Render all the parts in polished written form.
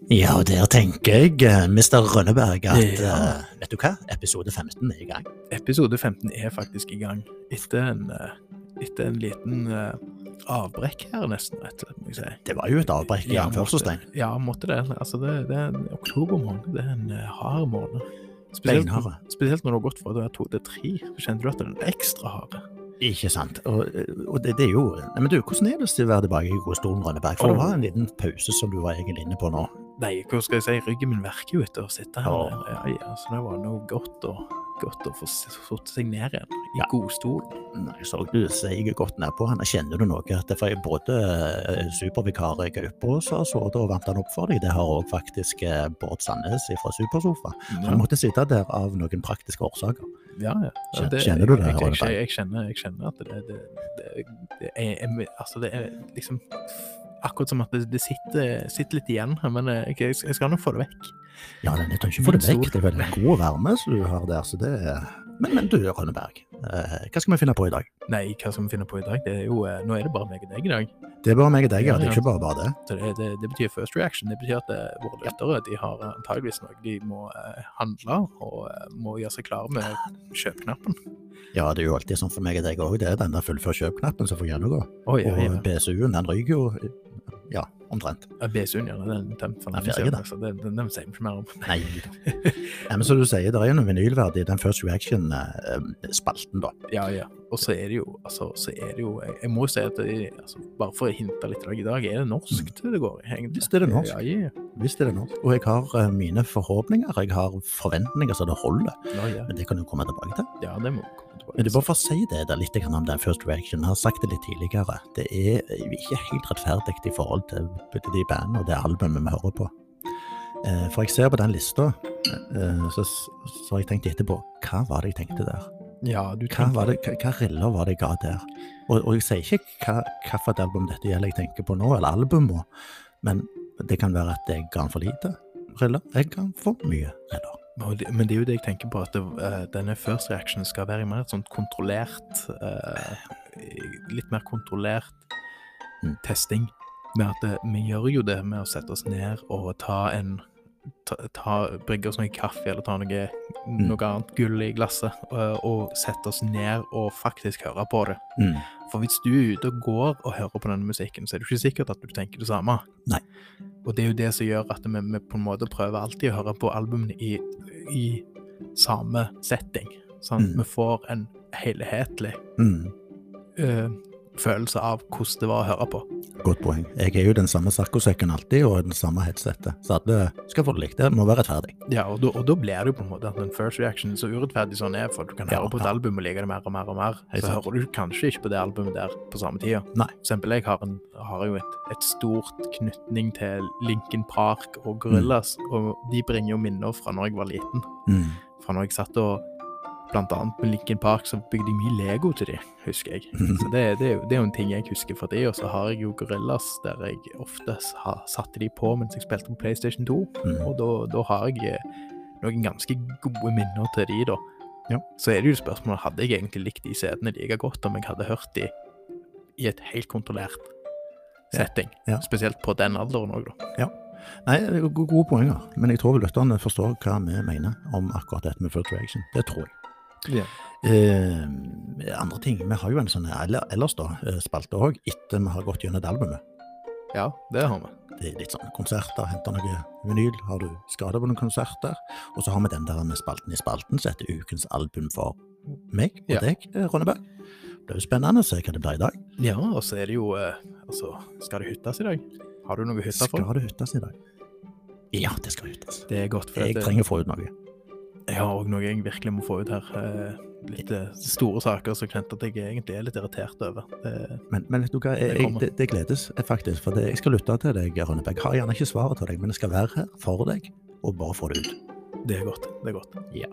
Ja, og der tenker jeg, Mr. Rønneberg, at Ja. vet du hva? Episode 15 er i gang. Episode 15 er faktisk i gang, etter en liten avbrekk her nesten, rett og slett, må jeg si. Det var jo et avbrekk i anførselstegn. Ja, måtte det. Altså, det er en oktobermåned, det er en hard måned. Beinharde. Spesielt når du har gått fra å være 2 til 3, så kjenner du at den er ekstra harde. Ikke sant? Og det er jo... Nei, men du, hvordan er det å være tilbake i godstolen, Rønneberg? For det var en liten pause som du var egentlig inne på nå. Nei, hva skal jeg si? Ryggen min verker jo etter å sitte her. Ja. Ja, så det var noe godt å få satt seg ned igjen i godstolen. Nei, så du sier godt ned på henne. Kjenner du noe? At det var både supervikar Gaupås har sittet og varmt den opp for deg. Det har også faktisk Bård Sandnes fra Supersofa. Så han måtte sitte der av noen praktiske årsaker. Ja. Kjenner du det? Jeg kjenner at det er liksom akkurat som at det sitter litt igjen her, men jeg skal nok få det vekk. Ja, jeg kan ikke få det vekk. Det er veldig god varme som du har der, så det er... Men du, Rønneberg, hva skal vi finne på i dag? Nei, hva skal vi finne på i dag? Det er jo, nå er det bare meg og deg i dag. Det er bare meg og deg, ja. Det er ikke bare det. Så det betyr first reaction. Det betyr at våre lyttere, de har antageligvis noe de må handle, og må gjøre seg klare med kjøpknappen. Ja, det er jo alltid sånn for meg og deg også. Det er den der fullfør kjøpknappen som får gjennomgå. Og BSU-en, den ryker jo, ja, omtrent. BSU-en, ja, den tømt for den ferdig, da. Så den sier vi ikke mer om. Nei. Men så du sier, det er jo noe vinylverdig, den first reaction-spalten da. Ja. Og så er det jo, jeg må jo si at bare for å hinte litt i dag, er det norsk det går i, egentlig. Visst er det norsk. Ja. Visst er det norsk. Og jeg har mine forhåpninger, jeg har forventninger så det holder. Ja. Men det kan du komme tilbake til. Ja, det må komme tilbake til. Men du bare for å si det litt om den first reaction. Jeg har sagt det litt tidligere. Det er ikke helt rettferdig i forhold til de bandene og det albumet vi hører på. For jeg ser på den lista, så har jeg tenkt etterpå, hva var det jeg tenkte der? Ja, hva riller var det jeg ga der? Og jeg sier ikke hva for et album dette gjelder jeg tenker på nå, eller albumet, men det kan være at jeg ga for lite riller. Jeg kan få mye riller. Men det er jo det jeg tenker på, at denne first reaction skal være mer sånn kontrollert, litt mer kontrollert testing, med at vi gjør jo det med å sette oss ned og brygge oss noe kaffe, eller ta noe annet gull i glasset, og sette oss ned og faktisk høre på det. For hvis du er ute og går og hører på denne musikken, så er det ikke sikkert at du tenker det samme. Nei. Og det er jo det som gjør at vi på en måte prøver alltid å høre på albumene i samme setting. Sånn at vi får en helhetlig følelse av hvordan det var å høre på. Godt poeng. Jeg er jo den samme sakkosekken alltid, og den samme headsetet. Så alle skal få det likt. Det må være rettferdig. Ja, og da blir det jo på en måte at den first reaction så urettferdig sånn er, for du kan høre på et album og like det mer og mer og mer. Så hører du kanskje ikke på det albumet der på samme tida. Nei. For eksempel, jeg har jo et stort knytning til Linkin Park og Gorillaz, og de bringer jo minner fra når jeg var liten. Fra når jeg satt og blant annet med Linkin Park så bygde jeg mye Lego til de, husker jeg. Så det er jo en ting jeg husker for det, og så har jeg jo Gorillaz der jeg ofte satte de på mens jeg spilte på PlayStation 2, og da har jeg noen ganske gode minner til de da. Ja. Så er det jo spørsmålet, hadde jeg egentlig likt de setene like godt om jeg hadde hørt de i et helt kontrollert setting, spesielt på den alderen også da. Ja. Nei, det er gode poenger, men jeg tror vel lytterne forstår hva vi mener om akkurat dette med first reaction. Det tror jeg. Ja. Andre ting, vi har jo en sånn ellers da, spalte også, etter vi har gått gjennom det albumet. Ja, det har vi. Det er litt sånn konserter, henter noe vinyl, har du skadet på noen konserter, og så har vi den der med spalten i spalten, så heter ukens album for meg og deg, Rønneberg. Det er jo spennende å se hva det blir i dag. Ja, og så er det jo, skal det hyttes i dag? Har du noe hytta for? Skal det hyttes i dag? Ja, det skal hyttes. Det er godt, for jeg trenger å få ut noe. Ja, og noe jeg virkelig må få ut her. Litt store saker som kjent at jeg egentlig er litt irritert over. Men vet du hva, det gledes faktisk, for jeg skal lytte til deg, Rønneberg. Jeg har gjerne ikke svaret til deg, men jeg skal være her for deg, og bare få det ut. Det er godt, det er godt. Ja.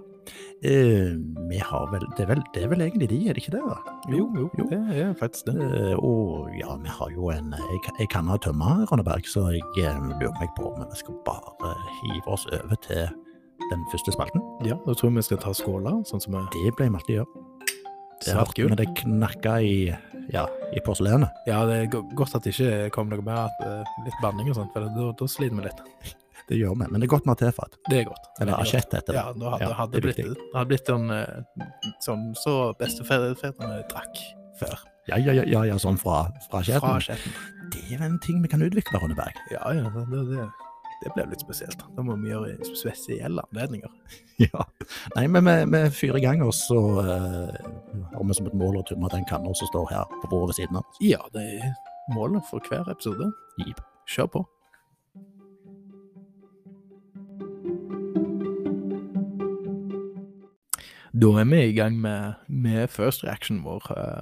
Vi har vel, det er vel egentlig de, er det ikke det da? Jo, det er faktisk det. Og ja, vi har jo jeg kan ha tømmer, Rønneberg, så jeg lurer meg på, men vi skal bare hive oss over til den første spalten. Ja, da tror jeg vi skal ta skåler, sånn som det ble vi alltid gjøre. Det har hørt med det knakka i porselenet. Ja, det er godt at det ikke kom noe mer litt banning og sånt, for da sliter vi litt. Det gjør vi, men det er godt vi har tilfatt. Det er godt. Eller asjett heter det. Ja, det hadde blitt sånn så bestefedrene drakk før. Ja, sånn fra asjetten. Fra asjetten. Det er jo en ting vi kan utvikle, Rønneberg. Ja, det ble litt spesielt. Da må vi gjøre spesielle anledninger. Ja. Nei, men vi fyrer i gang, og så har vi som et mål å tømme den kanner som står her på bordet ved siden av. Ja, det er målet for hver episode. Jip. Kjør på. Da er vi i gang med first reaction vår.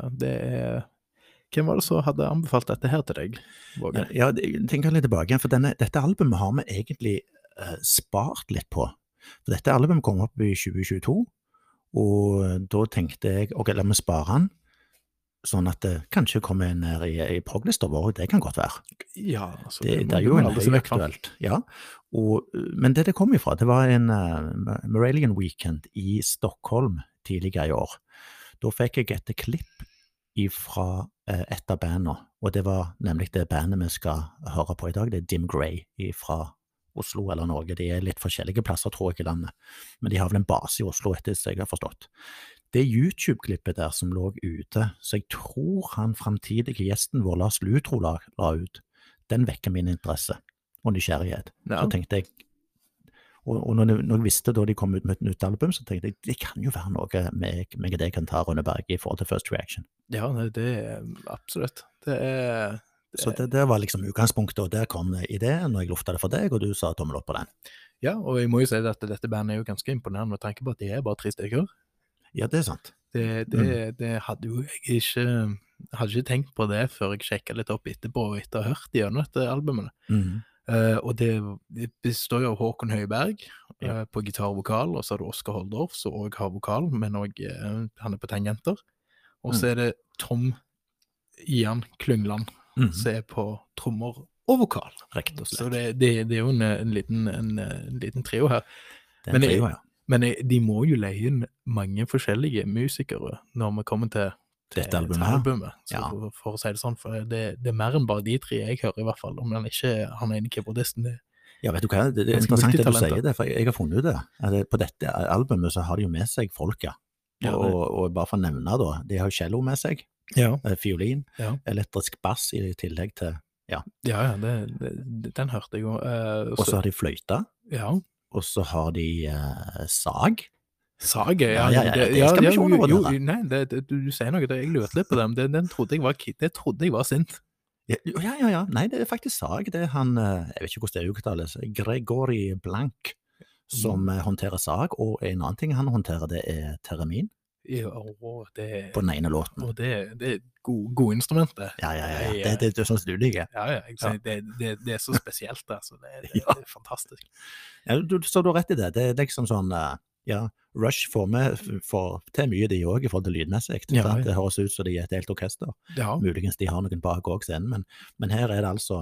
Hvem var det som hadde anbefalt dette her til deg, Våge? Ja, jeg tenker litt tilbake, for dette albumet har vi egentlig spart litt på. For dette albumet kom opp i 2022, og da tenkte jeg, ok, la meg spare han, sånn at det kanskje kommer ned i proglista vår, det kan godt være. Ja, altså, det er jo en høyaktuelt. Ja, men det kom ifra, det var en Marillion Weekend i Stockholm tidligere i år. Da fikk jeg et klipp ifra et av bandene, og det var nemlig det bandet vi skal høre på i dag. Det er Dim Grey fra Oslo eller Norge. De er litt forskjellige plasser, tror jeg, i landet, men de har vel en base i Oslo, etter det jeg har forstått. Det YouTube-klippet der som lå ute, så jeg tror han fremtidige gjesten vår, Lars Lutro, la ut, den vekker min interesse og nysgjerrighet. Ja. Så tenkte jeg, og når jeg visste da de kom ut med et nytt album, så tenkte jeg, det kan jo være noe meg og det kan ta Rønneberg i forhold til First Reaction. Ja, det er absolutt. Så det var liksom utgangspunktet, og der kom ideen når jeg luftet det for deg, og du sa tommel opp på den. Ja, og jeg må jo si at dette bandet er jo ganske imponerende med tanke på at de er bare 3 stykker. Ja, det er sant. Det hadde jo jeg ikke tenkt på det før jeg sjekket litt opp etterpå, etter å ha hørt gjennom dette albumet. Og det består jo av Håkon Høiberg på gitar og vokal, og så er det Oskar Holdorf som også har vokal, men også, han er på tangenter. Og så er det Tom Ian Klungland som er på trommer og vokal. Rett og slett. Så det er jo en liten trio her. Det er en trio, ja. Men de må jo leie inn mange forskjellige musikere når vi kommer til dette albumet. Så for å si det sånn, for det er mer enn bare de 3 jeg hører i hvert fall, om han er en keyboardisten. Ja, vet du hva, det er interessant at du sier det, for jeg har funnet ut det. På dette albumet så har de jo med seg folk, og bare for å nevne da, de har jo cello med seg, fiolin, elektrisk bass i tillegg til, den hørte jeg jo. Og så har de fløyta, og så har de sag. Sage, det skal vi ikke undervurdere. Nei, du sier noe, jeg lurte litt på dem, det trodde jeg var sint. Ja, nei, det er faktisk sag, det er han, jeg vet ikke hvordan det er uttales, Gregory Blank, som håndterer sag, og en annen ting han håndterer, det er theremin. På den ene låten. Og det er gode instrumenter. Ja, det er sånn som du liker. Det er så spesielt, altså, det er fantastisk. Ja, så du har rett i det, det er liksom sånn, Rush får med til mye de også i forhold til lydmessig. Det høres ut som de er et helt orkester. Muligens de har noen bak også scenen, men her er det altså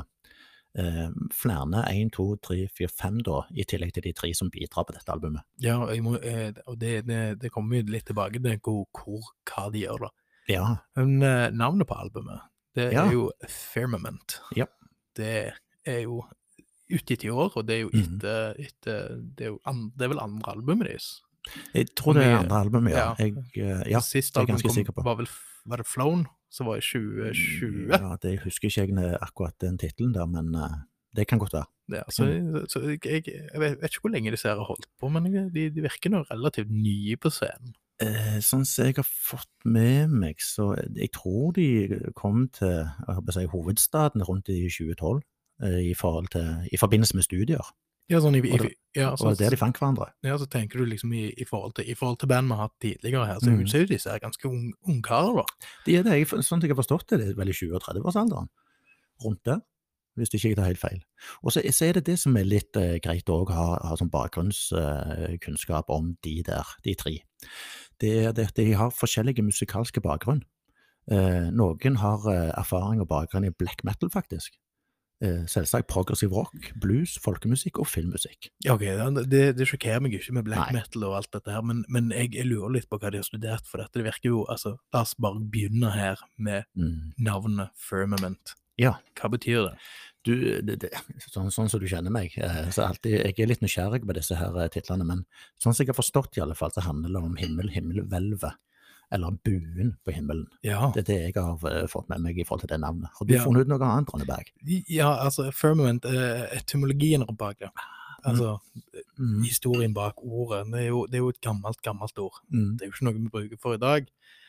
flere, 1, 2, 3, 4, 5 da, i tillegg til de 3 som bidrar på dette albumet. Ja, og det kommer jo litt tilbake til hva de gjør da. Ja. Men navnet på albumet, det er jo Firmament. Ja. Det er jo utgitt i år, og det er jo det er vel andre albumet deres. Jeg tror det er andre albumet, Siste album var det Flown, som var i 2020. Ja, det husker ikke jeg akkurat den titelen der, men det kan godt være. Ja, så jeg vet ikke hvor lenge disse har holdt på, men de virker nå relativt nye på scenen. Sånn som jeg har fått med meg, så jeg tror de kom til hovedstaden rundt i 2012, i forbindelse med studier. Ja, sånn og der de fant hverandre. Ja, så tenker du liksom i forhold til band vi har hatt tidligere her, så er jo disse ganske ungkarer da. De er det, sånn jeg har forstått det, er vel i 20- og 30-årsalderen, rundt der, hvis ikke jeg tar helt feil. Og så er det som er litt greit å ha som bakgrunnskunnskap om de 3. Det er at de har forskjellige musikalske bakgrunn. Noen har erfaring og bakgrunn i black metal faktisk. Selvsagt progressiv rock, blues, folkemusikk og filmmusikk. Ja, ok, det sjokkerer meg ikke med black metal og alt dette her, men jeg lurer litt på hva de har studert for dette. Det virker jo, altså, la oss bare begynne her med navnet Firmament. Ja. Hva betyr det? Sånn som du kjenner meg, så jeg litt nysgjerrig på disse her titlene, men sånn som jeg har forstått i alle fall, så handler det om himmelhvelvet, eller buen på himmelen. Ja. Det jeg har fått med meg i forhold til det navnet. Har du funnet ut noe annet, Ronneberg? Ja, altså, firmament, etymologien bak det. Altså, historien bak ordet, det er jo et gammelt ord. Det er jo ikke noe vi bruker for i dag.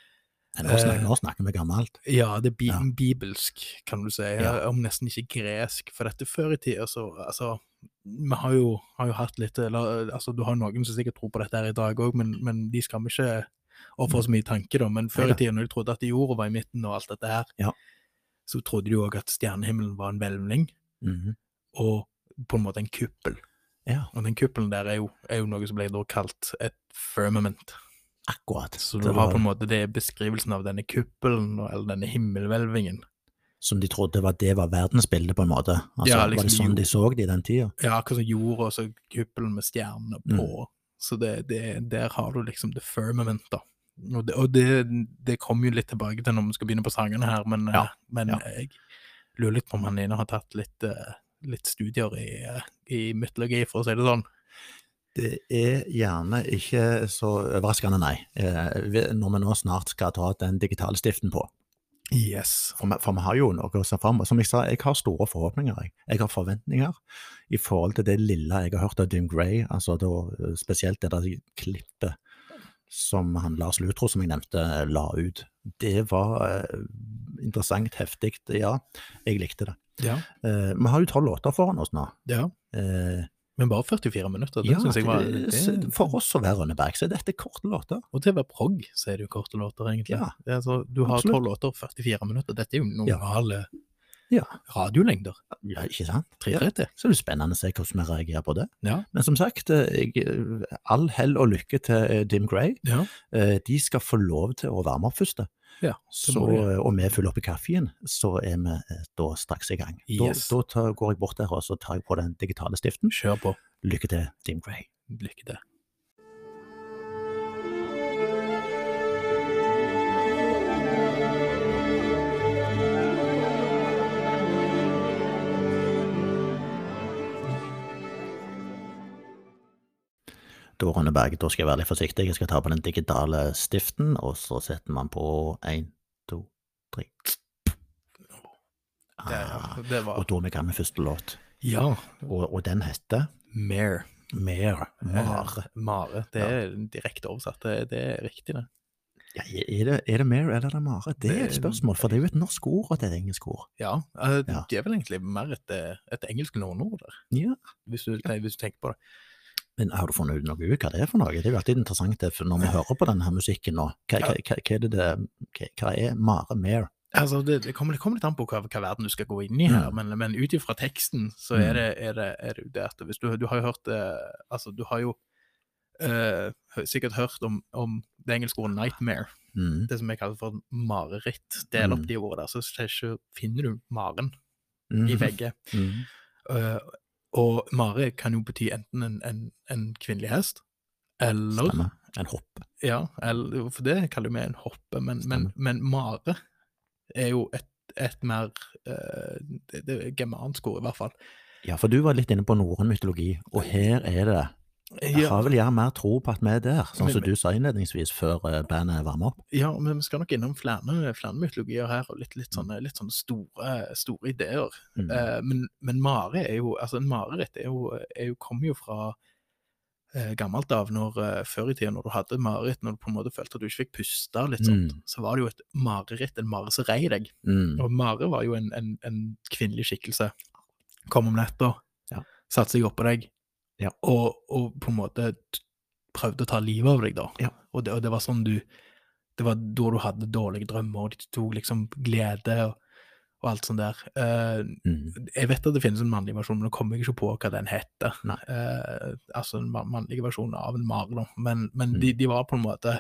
Nå snakker vi gammelt. Ja, det er bibelsk, kan du si. Om nesten ikke gresk, for dette før i tiden, så, altså, vi har jo hatt litt, altså, du har noen som sikkert tror på dette her i dag også, men de skal vi ikke overfor så mye tanke da, men før i tiden, når de trodde at jorda var i midten og alt dette her, så trodde de jo også at stjernehimmelen var en hvelvning, og på en måte en kuppel. Og den kuppelen der er jo noe som ble da kalt et firmament. Akkurat. Så du har på en måte det beskrivelsen av denne kuppelen, eller denne himmelhvelvingen. Som de trodde det var verdensbildet på en måte. Altså, liksom, var det sånn de så det i den tiden? Ja, akkurat som jorda, og så kuppelen med stjernene på. Så der har du liksom the firmament da. Og det kommer jo litt tilbake til når vi skal begynne på sangene her, men jeg lurer litt på om han inne har tatt litt studier i mytologi, for å si det sånn. Det er gjerne ikke så overraskende, nei. Når vi nå snart skal ta den digitale stiften på. Yes. For vi har jo noe å se frem. Som jeg sa, jeg har store forhåpninger. Jeg har forventninger i forhold til det lille jeg har hørt av Dim Gray, altså da, spesielt det der klippet som han Lars Lutro, som jeg nevnte, la ut. Det var interessant, heftig. Ja, jeg likte det. Ja. Vi har jo 12 låter foran oss nå. Ja. Men bare 44 minutter, det synes jeg var... For oss å være Ronneberg, så er dette korte låter. Og til å være progg, så er det jo korte låter, egentlig. Ja, altså, du har 12 låter, 44 minutter, dette er jo normale radiolengder. Ja, ikke sant? 330. Så er det spennende å se hvordan vi reagerer på det. Ja. Men som sagt, all hell og lykke til Dim Gray. Ja. De skal få lov til å varme opp først. Ja, og vi fyller opp i kaffen, så er vi da straks i gang. Yes. Da går jeg bort der, og så tar jeg på den digitale stiften. Kjør på. Lykke til, Dim Gray. Lykke til. Da, Ronneberg, da skal jeg være litt forsiktig. Jeg skal ta på den digitale stiften, og så setter man på 1, 2, 3. Og da er vi i gang med første låt. Ja. Og den heter? Mare. Mare. Det er direkte oversatt. Det er riktig, det. Ja, er det Mare eller er det Mare? Det er et spørsmål, for det er jo et norsk ord og et engelsk ord. Ja, det er vel egentlig mer et engelsk låneord der. Ja. Hvis du tenker på det. Men har du funnet ut noe hva det er for noe? Det er jo alltid interessant når vi hører på denne musikken nå. Hva er Mare? Altså, det kommer litt an på hva verden du skal gå inn i her, men ut ifra teksten så er det jo det at hvis du har jo hørt, altså du har jo sikkert hørt om det engelske ordet nightmare, det som jeg kaller for mareritt. Del opp de ordene der, så finner du maren i begge. Og mare kan jo bety enten en kvinnelig hest, eller... Stemmer, en hoppe. Ja, for det kaller vi en hoppe, men mare er jo et mer, det er germansk ord i hvert fall. Ja, for du var litt inne på norrøn mytologi, og her er det... Jeg har vel gjerne mer tro på at vi er der, sånn som du sa innledningsvis før bandet varmer opp. Ja, men vi skal nok innom flere mytologier her, og litt sånne store ideer. Men mare er jo, altså en mareritt kommer jo fra gammelt av, før i tiden, når du hadde mareritt, når du på en måte følte at du ikke fikk puste litt sånt, så var det jo et mareritt, en mare som rei deg. Og mare var jo en kvinnelig skikkelse. Kom om netta, satt seg opp på deg, og på en måte prøvde å ta livet av deg da. Og det var sånn det var da du hadde dårlige drømmer, og de tog liksom glede og alt sånt der. Jeg vet at det finnes en mannlig versjon, men nå kommer jeg ikke på hva den heter. Altså en mannlig versjon av en mare da. Men de var på en måte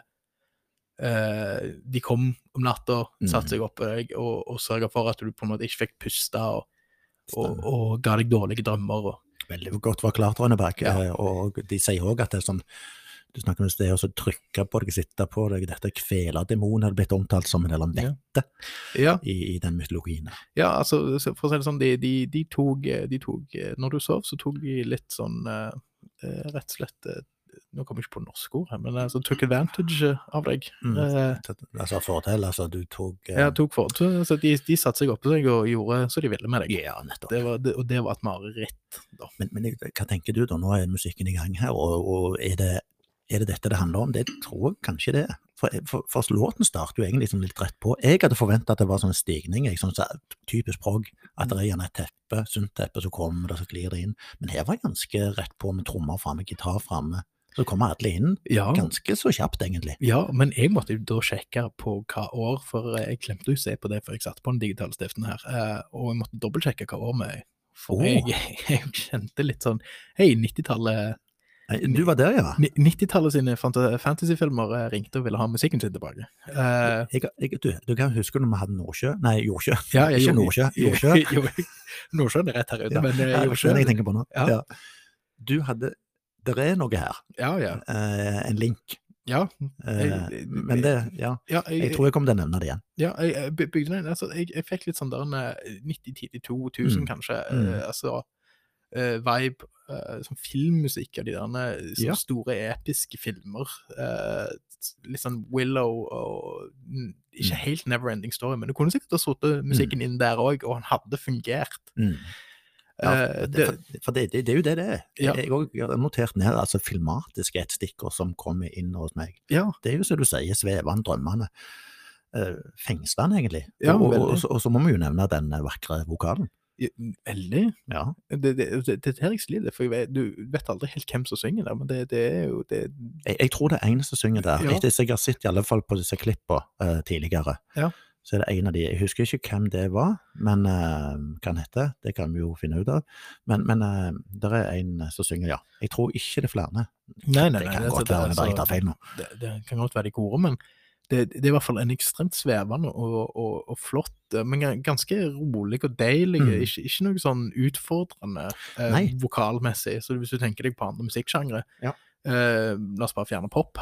de kom om natta, satt seg opp på deg og sørget for at du på en måte ikke fikk puste og ga deg dårlige drømmer. Veldig godt forklart, Ronneberg, og de sier også at det er sånn, Du snakker om det å trykke på deg, sitte på deg, dette kvelerdemonen har blitt omtalt som en del om vette i den mytologien. Ja, altså, for å si det sånn, de tok, når du sov, så tok de litt sånn, rett og slett, nå kommer jeg ikke på norsk ord her, men altså, took advantage av deg. Altså fordel, altså du tok... Ja, tok fordel, så de satte seg opp på seg og gjorde så de ville med deg. Ja, nettopp. Og det var et mareritt, da. Men hva tenker du da? Nå er musikken i gang her, og er det dette det handler om? Det tror jeg kanskje det. For låten starter jo egentlig litt rett på. Jeg hadde forventet at det var sånn en stigning, sånn typisk prog, at det er gjerne et teppe, sunt teppe, så kommer det, så glir det inn. Men her var jeg ganske rett på med trommer fremme, gitar fremme. Så kommer alle inn, ganske så kjapt egentlig. Ja, men jeg måtte jo da sjekke på hva år, for jeg glemte å se på det før jeg satt på den digitale stiften her, og jeg måtte dobbeltsjekke hva år med. For jeg kjente litt sånn, hei, 90-tallet... Du var der, ja. 90-tallet sine fantasyfilmer ringte og ville ha musikken sin tilbake. Du kan huske når vi hadde Nordsjø? Nei, Jordsjø. Ja, ikke Nordsjø. Nordsjøen er rett her ute, men Jordsjø. Det er det jeg tenker på nå. Ja. Du hadde, det er noe her. Ja. En link. Ja. Men det, jeg tror jeg kommer til å nevne det igjen. Ja, jeg bygde den, altså, jeg fikk litt sånn der 90-10-2000 kanskje, altså, vibe, sånn filmmusikk av de der sånn store episke filmer, litt sånn Willow og ikke helt Neverending Story, men du kunne sikkert ha suttet musikken inn der også, og han hadde fungert. For det er jo det er. Jeg har notert ned altså filmatiske et stikker som kommer inn hos meg. Det er jo som du sier, svevende, drømmende, fengslende egentlig, og så må vi jo nevne den vakre vokalen. Veldig. Ja. Det er her jeg sliter, for du vet aldri helt hvem som synger der, men det er jo det... Jeg tror det er en som synger der, etter jeg har sett i alle fall på disse klippene tidligere, så er det en av de, jeg husker ikke hvem det var, men hva han heter, det kan vi jo finne ut av, men det er en som synger, jeg tror ikke det er flere. Nei, det kan godt være, jeg tar feil nå. Det kan godt være de korer, men det er i hvert fall en ekstremt svevende og flott, men ganske rolig og deilig, ikke noe sånn utfordrende vokalmessig, så hvis du tenker deg på andre musikksjangre, la oss bare fjerne pop,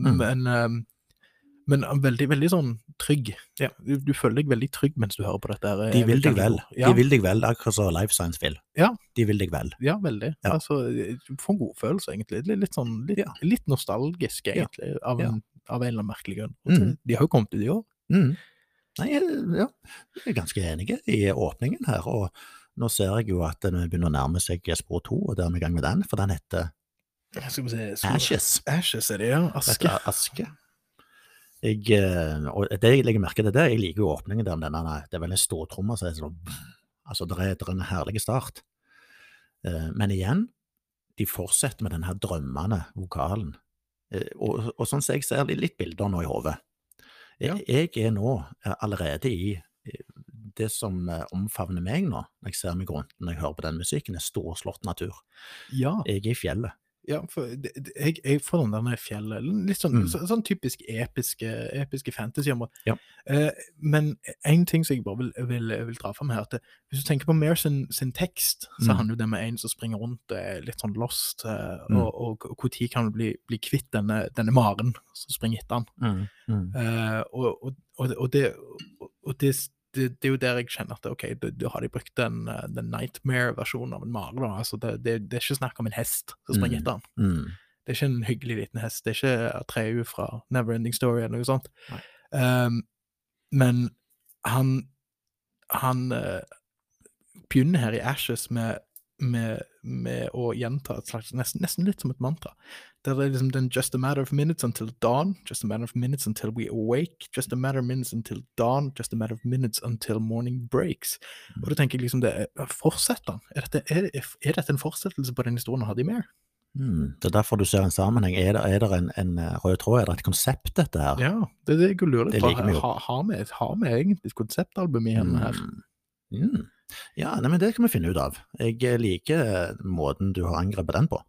men veldig, veldig sånn trygg. Du føler deg veldig trygg mens du hører på dette her. De vil deg vel, akkurat så Life Science vil. De vil deg vel. Ja, veldig. Altså, du får en god følelse egentlig, litt nostalgisk egentlig, av en eller annen merkelig grunn. De har jo kommet ut i år. Nei, jeg er ganske enig i åpningen her, og nå ser jeg jo at den begynner å nærme seg spor 2, og der er vi i gang med den, for den heter Ashes. Ashes er det, Aske. Og det jeg legger merke til det, jeg liker jo åpningen der, det er vel en stor trommer, så altså det er en herlig start. Men igjen, de fortsetter med denne drømmende vokalen, og sånn som jeg ser litt bilder nå i hodet. Jeg er nå allerede i det som omfavner meg nå, når jeg ser meg rundt, når jeg hører på den musikken, er storslått natur. Jeg er i fjellet. Ja, for jeg får den der fjellet, litt sånn typisk episke fantasy-områder. Men en ting som jeg bare vil dra frem her, at hvis du tenker på Mare sin tekst, så handler det med en som springer rundt, litt sånn lost, og hvor tid kan du bli kvitt denne maren som springer etter han. Og det er jo der jeg kjenner at da har de brukt den Nightmare-versjonen av en mare da, altså det er ikke snakk om en hest som springer etter han. Det er ikke en hyggelig liten hest, det er ikke Atreyu fra Neverending Story eller noe sånt. Men han begynner her i Ashes med å gjenta et slags, nesten litt som et mantra. Det er liksom den just a matter of minutes until dawn, just a matter of minutes until we awake, just a matter of minutes until dawn, just a matter of minutes until morning breaks. Og da tenker jeg liksom, fortsetter han? Er dette en fortsettelse på den historien han hadde i Mare? Det er derfor du ser en sammenheng. Er det en rød tråd? Er det et konsept dette her? Ja, det er det jeg lurer litt på. Har vi egentlig et konseptalbum igjen her? Ja, men det kan vi finne ut av. Jeg liker måten du har angrepet den på.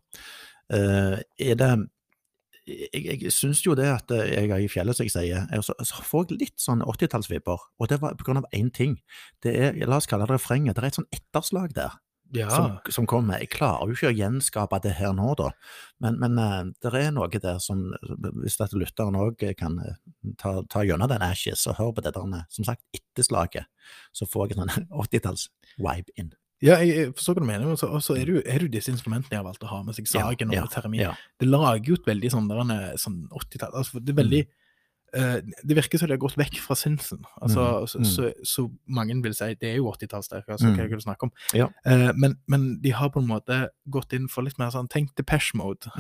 Jeg synes jo det at jeg er i fjellet, som jeg sier, så får jeg litt sånn 80-tallsvipper, og det var på grunn av en ting. La oss kalle det refrenget. Det er et sånn etterslag der. som kommer. Jeg klarer jo ikke å gjenskape det her nå da, men det noe der som, hvis at lytteren også kan ta gjennom den Ashes og høre på det der, som sagt, etterslaget, så får jeg en 80-talls-vibe inn. Ja, jeg forstår hva du mener, og så det jo disse instrumentene jeg har valgt å ha med seg, sagen og termin. Det lager jo et veldig sånn 80-tall, altså det veldig, det virker som det har gått vekk fra synsen, altså, så mange vil si, det jo 80-tallssterk, altså hva du snakker om. Men de har på en måte gått inn for litt mer sånn, tenk Depeche Mode,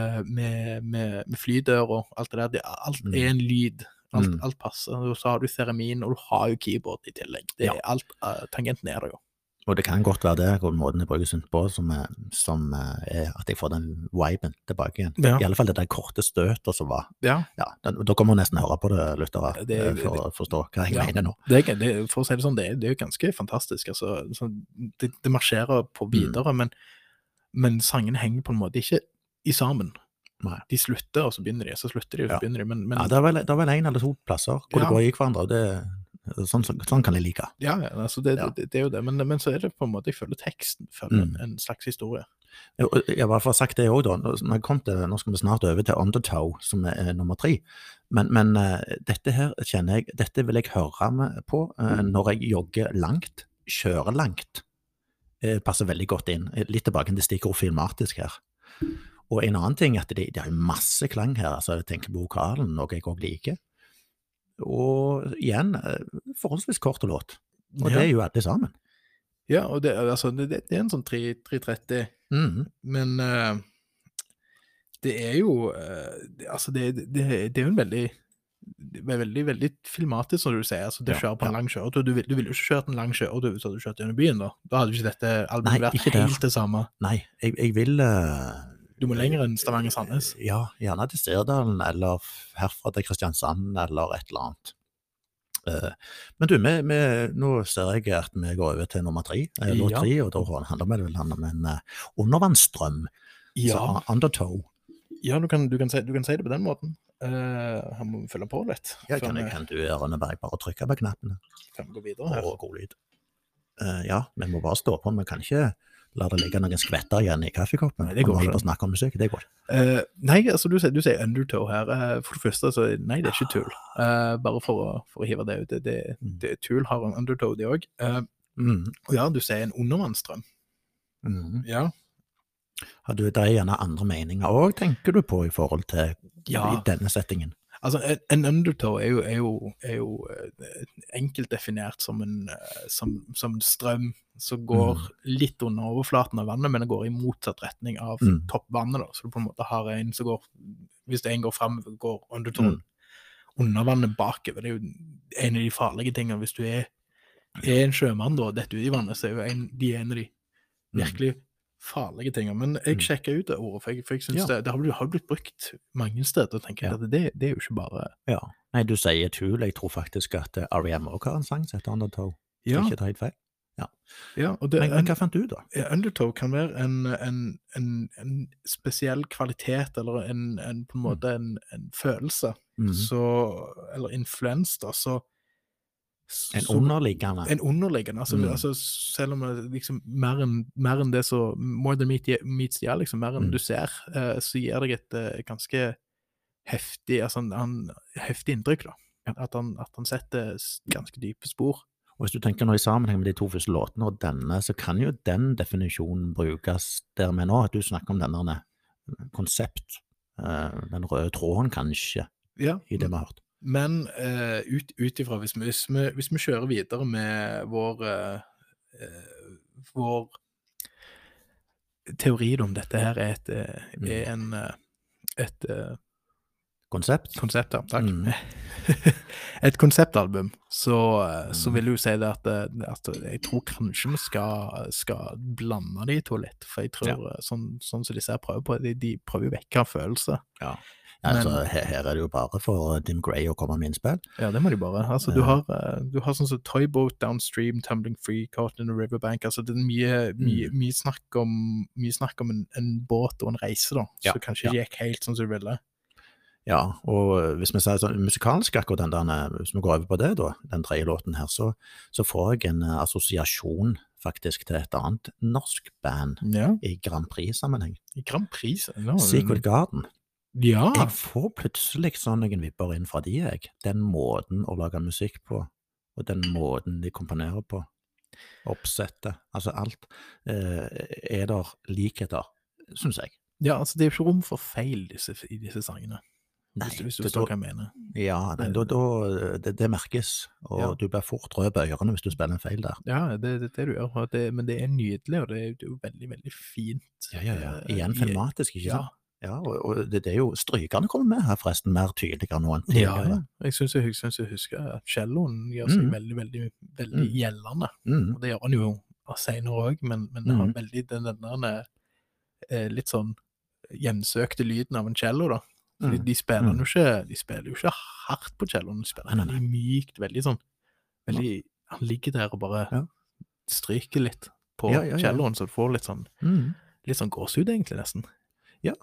med flydør og alt det der, alt en lyd, alt passer, og så har du theremin, og du har jo keyboard i tillegg, alt, tangenten det jo. Og det kan godt være det, og måten jeg bruker synt på, som at jeg får den viben tilbake igjen. I alle fall det der korte støtet som var. Da kommer man nesten høre på det, lyttere, for å forstå hva jeg mener nå. For å si det sånn, det jo ganske fantastisk. Altså, det marsjerer på videre, men sangen henger på en måte ikke i sammen. De slutter, og så begynner de, så slutter de, og så begynner de. Men det er vel en eller to plasser hvor det går i hverandre, og det sånn kan jeg like. Ja, altså det jo det, men så det på en måte, jeg føler teksten føler en slags historie. Jeg var for å ha sagt det også da, når jeg kom til, nå skal vi snart over til Undertow, som nummer 3, men dette her kjenner jeg, dette vil jeg høre på når jeg jogger langt, kjører langt, passer veldig godt inn, litt tilbake til stikkord filmatisk her. Og en annen ting, at det jo masse klang her, altså jeg tenker på vokalen, noe jeg også liker, og igjen, forholdsvis kort og låt. Og det jo alle sammen. Ja, og det en sånn 330, men det jo altså det jo en veldig veldig filmatisk, som du sier, altså det kjører på en lang kjøretur. Du vil jo ikke kjørt en lang kjøretur hvis du hadde kjørt gjennom byen da. Da hadde jo ikke dette albumet vært helt det samme. Nei, jeg vil du må lenger enn Stavanger-Sandnes. Ja, gjerne til Stirdalen, eller herfra til Kristiansand, eller et eller annet. Men du, nå ser jeg at vi går over til nummer 3, låt 3, og da handler det vel om en undervannsstrøm, så Undertow. Ja, du kan si det på den måten. Han må følge på litt. Ja, kan du Rønneberg bare trykke på knappene? Kan vi gå videre her? Og god lyd. Ja, vi må bare stå på, vi kan ikke la det ligge noen skvetter igjen i kaffekoppen. Nei, det går ikke. Snakke om musikk, det går. Nei, altså du sier Undertow her. For det første, så nei, det ikke tull. Bare for å hive det ut. Det tull har en Undertow, det også. Og ja, du sier en undervannsstrøm. Ja. Har du det gjerne andre meninger også, tenker du på i forhold til i denne settingen? Altså, en undertow jo enkelt definert som en strøm som går litt under overflaten av vannet, men det går i motsatt retning av toppvannet da, så du på en måte har en som går, hvis en går frem, går undertow under vannet bakover. Det jo en av de farlige tingene. Hvis du en sjømann da, dette ut i vannet, så jo en av de virkelig farlige tingene, men jeg sjekker ut det ordet, for jeg synes det har blitt brukt mange steder, og tenker at det jo ikke bare... Ja, nei, du sier tull, jeg tror faktisk at R.E.M. også har en sang som heter Undertow. Ja. Ikke det helt feil. Ja, og men hva fant du da? Undertow kan være en spesiell kvalitet, eller på en måte en følelse, eller influens da, En underliggende, altså selv om det liksom mer enn det så more than meets the eye, liksom, mer enn du ser, så gir deg et ganske heftig, altså heftig inntrykk da, at han setter ganske dype spor. Og hvis du tenker nå i sammenheng med de to første låtene og denne, så kan jo den definisjonen brukes der med nå, at du snakker om denne konsept, den røde tråden kanskje, i det vi har hørt. Men ut ifra, hvis vi kjører videre med vår teori om dette her et konsept, ja, takk. Et konseptalbum, så vil jeg jo si det at jeg tror kanskje vi skal blande de to litt, for jeg tror, sånn som de ser prøver på, de prøver jo vekke følelse. Ja. Altså, her det jo bare for Tim Gray å komme med innspill. Ja, det må de bare. Altså, du har sånn som Toy Boat Downstream, Tumbling Free, Caught in a Riverbank. Altså, det mye snakk om en båt og en reise, da. Så kanskje ikke gikk helt sånn som du ville. Ja, og hvis vi sier sånn musikalsk akkurat den der, hvis vi går over på det da, den tredje låten her, så får jeg en assosiasjon faktisk til et annet norsk band i Grand Prix-sammenheng. I Grand Prix? Secret Garden. Ja. Jeg får plutselig sånn noen vipper inn fra de, jeg. Den måten å lage musikk på, og den måten de komponerer på, oppsettet, altså alt, er der likheter, synes jeg. Ja, altså det er jo ikke rom for feil i disse sangene. Nei, hvis du forstår hva jeg mener. Ja, det merkes, og du blir fort rød på ørene hvis du spiller en feil der. Ja, det du gjør, men det er nydelig, og det er jo veldig, veldig fint. Ja. Igjen filmatisk, ikke sant? Ja, og det er jo strykerne kommer med her forresten, mer tydeligere nå enn tidligere. Ja, jeg synes jeg husker at celloen gjør seg veldig, veldig, veldig gjeldende. Og det gjør han jo senere også, men det har veldig denne litt sånn hjemsøkte lyden av en cello da. Fordi de spiller jo ikke hardt på celloen, de spiller veldig mykt, veldig sånn, han ligger der og bare stryker litt på celloen, så du får litt sånn gåsehud egentlig nesten. Ja,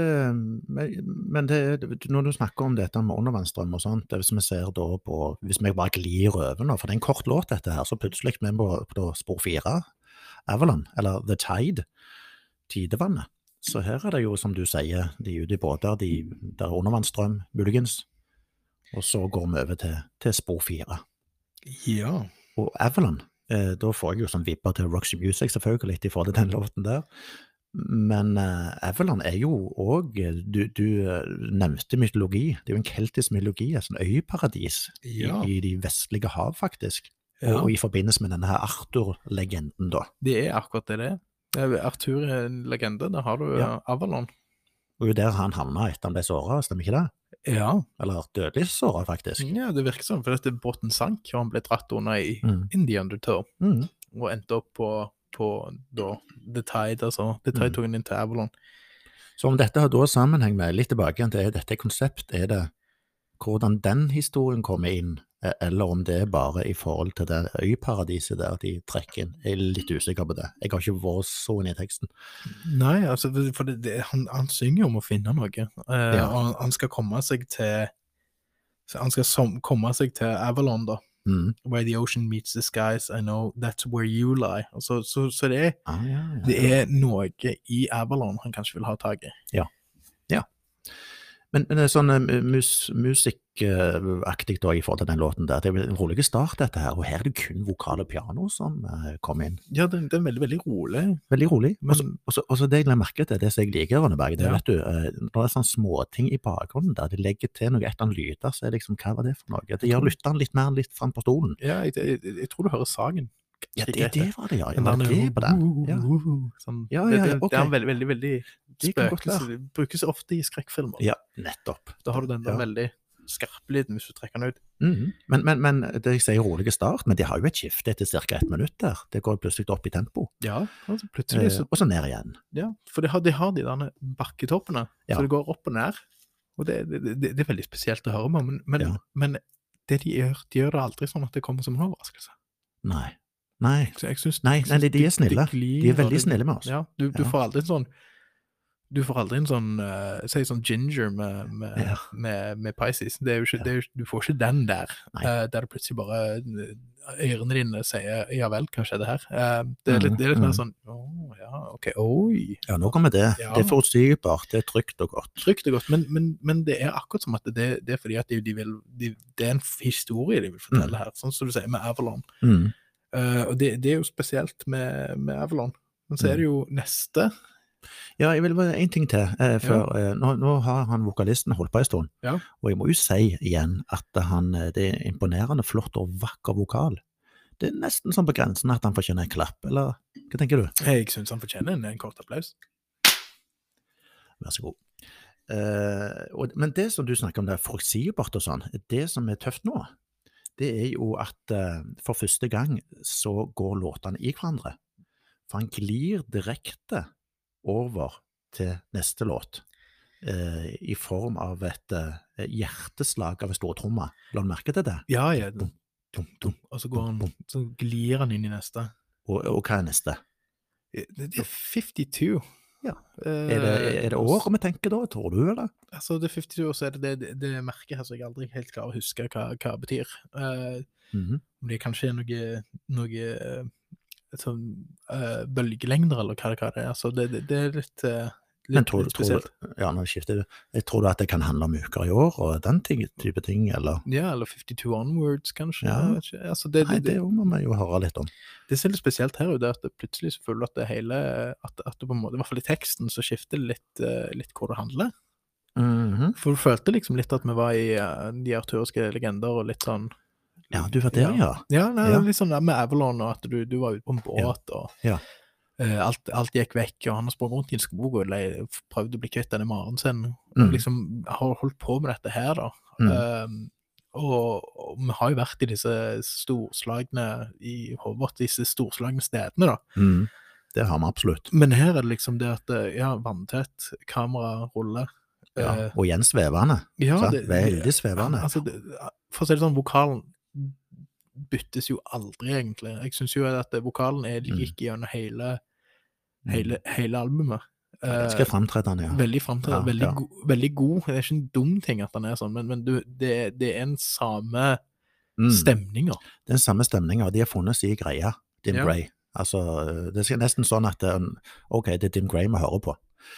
men når du snakker om dette med undervannsstrøm og sånt, hvis vi ser da på, hvis vi bare glir over nå, for det er en kort låt dette her, så plutselig er vi på spor 4, Avalon, eller The Tide, tidevannet. Så her er det jo, som du sier, de er ute i båter, der er undervannsstrøm, muligens, og så går vi over til spor 4. Ja. Og Avalon, da får jeg jo sånn vipper til Roxy Music selvfølgelig, i forhold til den låten der. Men Avalon er jo også, du nevnte mytologi, det er jo en keltisk mytologi, et sånn øyparadis i de vestlige hav faktisk, og i forbindelse med denne her Arthur-legenden da. Det er akkurat det. Arthur er en legende, der har du Avalon. Og jo der han havnet etter han ble såret, stemmer ikke det? Ja. Eller dødelig såret faktisk. Ja, det virker sånn, for dette båten sank, og han ble dratt under i The Undertow, og endte opp på da, The Tide, altså. The Tide tog inn til Avalon. Så om dette har da sammenheng med, litt tilbake til dette konsept, er det hvordan den historien kommer inn, eller om det er bare i forhold til det øyparadiset der de trekker inn. Jeg er litt usikker på det. Jeg har ikke vært så inn i teksten. Nei, altså, for han synger om å finne noe, og han skal komme seg til Avalon da. Where the ocean meets the skies, I know that's where you lie. Så det er noe i Avalon han kanskje vil ha tag i. Ja. Men det er sånn musikkaktig da i forhold til den låten der. Det er en rolig start dette her, og her er det kun vokal og piano som kommer inn. Ja, det er veldig, veldig rolig. Veldig rolig. Og så det jeg merker til, det som jeg liker, Rønneberg, det vet du, når det er sånne småting i bakgrunnen der, de legger til noe etter en lyder, så er det liksom, hva var det for noe? Det gjør lytteren litt mer litt frem på stolen. Ja, jeg tror du hører sagen. Ja, det var det, ja. Jeg var det på den. Det er veldig, veldig, veldig spøkelse. Det brukes ofte i skrekkfilmer. Ja, nettopp. Da har du den der veldig skarplyden hvis du trekker den ut. Men det jeg sier rolige start, men de har jo et skifte etter cirka 1 minutt der. Det går plutselig opp i tempo. Ja, altså plutselig og så ned igjen. Ja, for de har de derne bakketoppene, så det går opp og ned. Og det er veldig spesielt å høre med, men det de gjør det aldri sånn at det kommer som en overraskelse. Nei, de er snille. De er veldig snille med oss. Ja, du får aldri en sånn, si sånn ginger med Pisces. Du får ikke den der, der det plutselig bare ørene dine sier, ja vel, hva skjedde her? Det er litt mer sånn, ok, oi. Ja, nå kommer det. Det er forutsigbart, det er trygt og godt. Trygt og godt, men det er akkurat som at det er fordi at det er en historie de vil fortelle her, sånn som du sier med Avalon. Og det er jo spesielt med Avalon, men så er det jo neste. Ja, jeg vil bare en ting til, for nå har han vokalisten holdt på en stund, og jeg må jo si igjen at det er imponerende flott og vakker vokal. Det er nesten sånn på grensen at han fortjener en klapp, eller hva tenker du? Jeg synes han fortjener en kort applaus. Vær så god. Men det som du snakker om, det er forutsigbart og sånn, det som er tøft nå, det er jo at for første gang så går låtene i hverandre. For han glir direkte over til neste låt i form av et hjerteslag av en stortromme. La du merke til det? Ja. Og så glir han inn i neste. Og hva er neste? Det er 52. Ja. Er det år vi tenker da, tror du, eller? Altså, det er 52 år, så er det merket her, så jeg aldri helt klarer å huske hva det betyr. Om det kanskje er noe bølgelengder, eller hva det er. Så det er litt Men tror spesielt. Ja, nå skifter du. Jeg tror at det kan handle om uker i år, og den type ting, eller? Ja, eller 52 onwards, kanskje. Ja. Jeg vet ikke. Altså, Nei, det må vi jo høre litt om. Det som er litt spesielt her, er at det plutselig så føler du at det hele, at det på en måte, i hvert fall i teksten, så skifter det litt hvor det handler. For du følte liksom litt at vi var i de arturiske legender, og litt sånn. Ja, du var der, ja. Ja, litt sånn der med Avalon, og at du var ute på en båt, og alt gikk vekk, og han har sprunget rundt i en skog, og prøvde å bli kvitt denne maren sin, og liksom har holdt på med dette her, da. Og vi har jo vært i disse storslagne, i Hogwarts, disse storslagne stedene, da. Det har vi absolutt. Men her er det liksom det at, vanntett, kamera, rulle. Og igjen svevende. Ja, veldig svevende. Altså, for å si det sånn, vokalen byttes jo aldri, egentlig. Jeg synes jo at vokalen gikk gjennom hele albumet. Ganske fremtredende, ja. Veldig fremtredende, veldig god. Det er ikke en dum ting at han er sånn, men det er en samme stemninger. Det er en samme stemninger, de har funnet sin greie, Dim Gray. Altså, det er nesten sånn at, ok, det er Dim Gray vi hører på.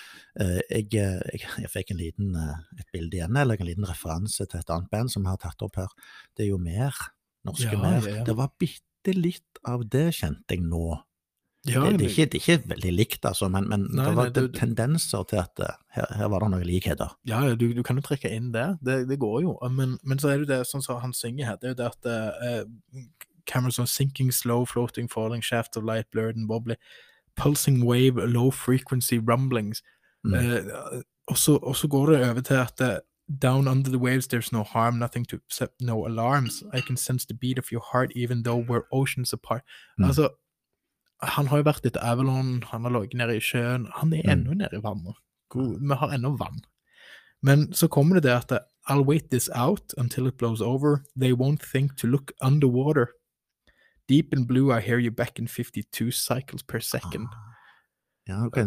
Jeg fikk et bilde igjen, eller en liten referanse til et annet band som jeg har tatt opp her. Det er jo mer, norske mer. Det var bitte litt av det, kjente jeg nå. Det er ikke veldig likt, altså, men det var tendenser til at her var det noen likheter. Ja, du kan jo trekke inn det går jo, men så er det det, sånn som han synger her, det er jo det at cameras on sinking, slow, floating, falling, shafts of light, blurred and wobbly, pulsing wave, low frequency rumblings. Og så går det over til at down under the waves there's no harm, nothing to accept, no alarms. I can sense the beat of your heart even though we're oceans apart. Altså, han har jo vært litt Avalon, han har ligget nede i sjøen, han er ennå nede i vannet. Vi har ennå vann. Men så kommer det at I'll wait this out until it blows over. They won't think to look underwater. Deep in blue I hear you back in 52 cycles per second. Ja, ok,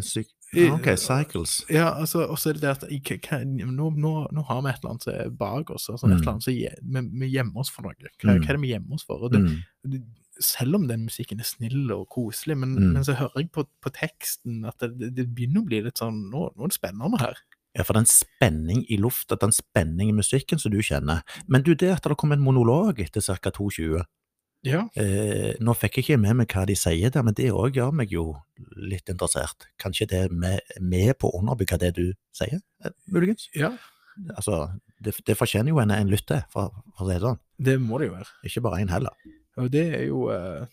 cycles. Ja, altså, og så er det at nå har vi et eller annet som er bak oss, altså et eller annet som vi gjemmer oss for noe. Hva er det vi gjemmer oss for? Og selv om den musikken er snill og koselig, men så hører jeg på teksten at det begynner å bli litt sånn, nå er det spennende her. Ja, for den spenning i lufta, den spenning i musikken som du kjenner. Men det at det kom en monolog etter ca. 2:20. Ja. Nå fikk jeg ikke med meg hva de sier der, men det også gjør meg jo litt interessert. Kanskje det er med på å underbygge det du sier, muligens? Ja. Altså, det fortjener jo en lytt til, for å si det sånn. Det må det jo være. Ikke bare en heller. Og det er jo,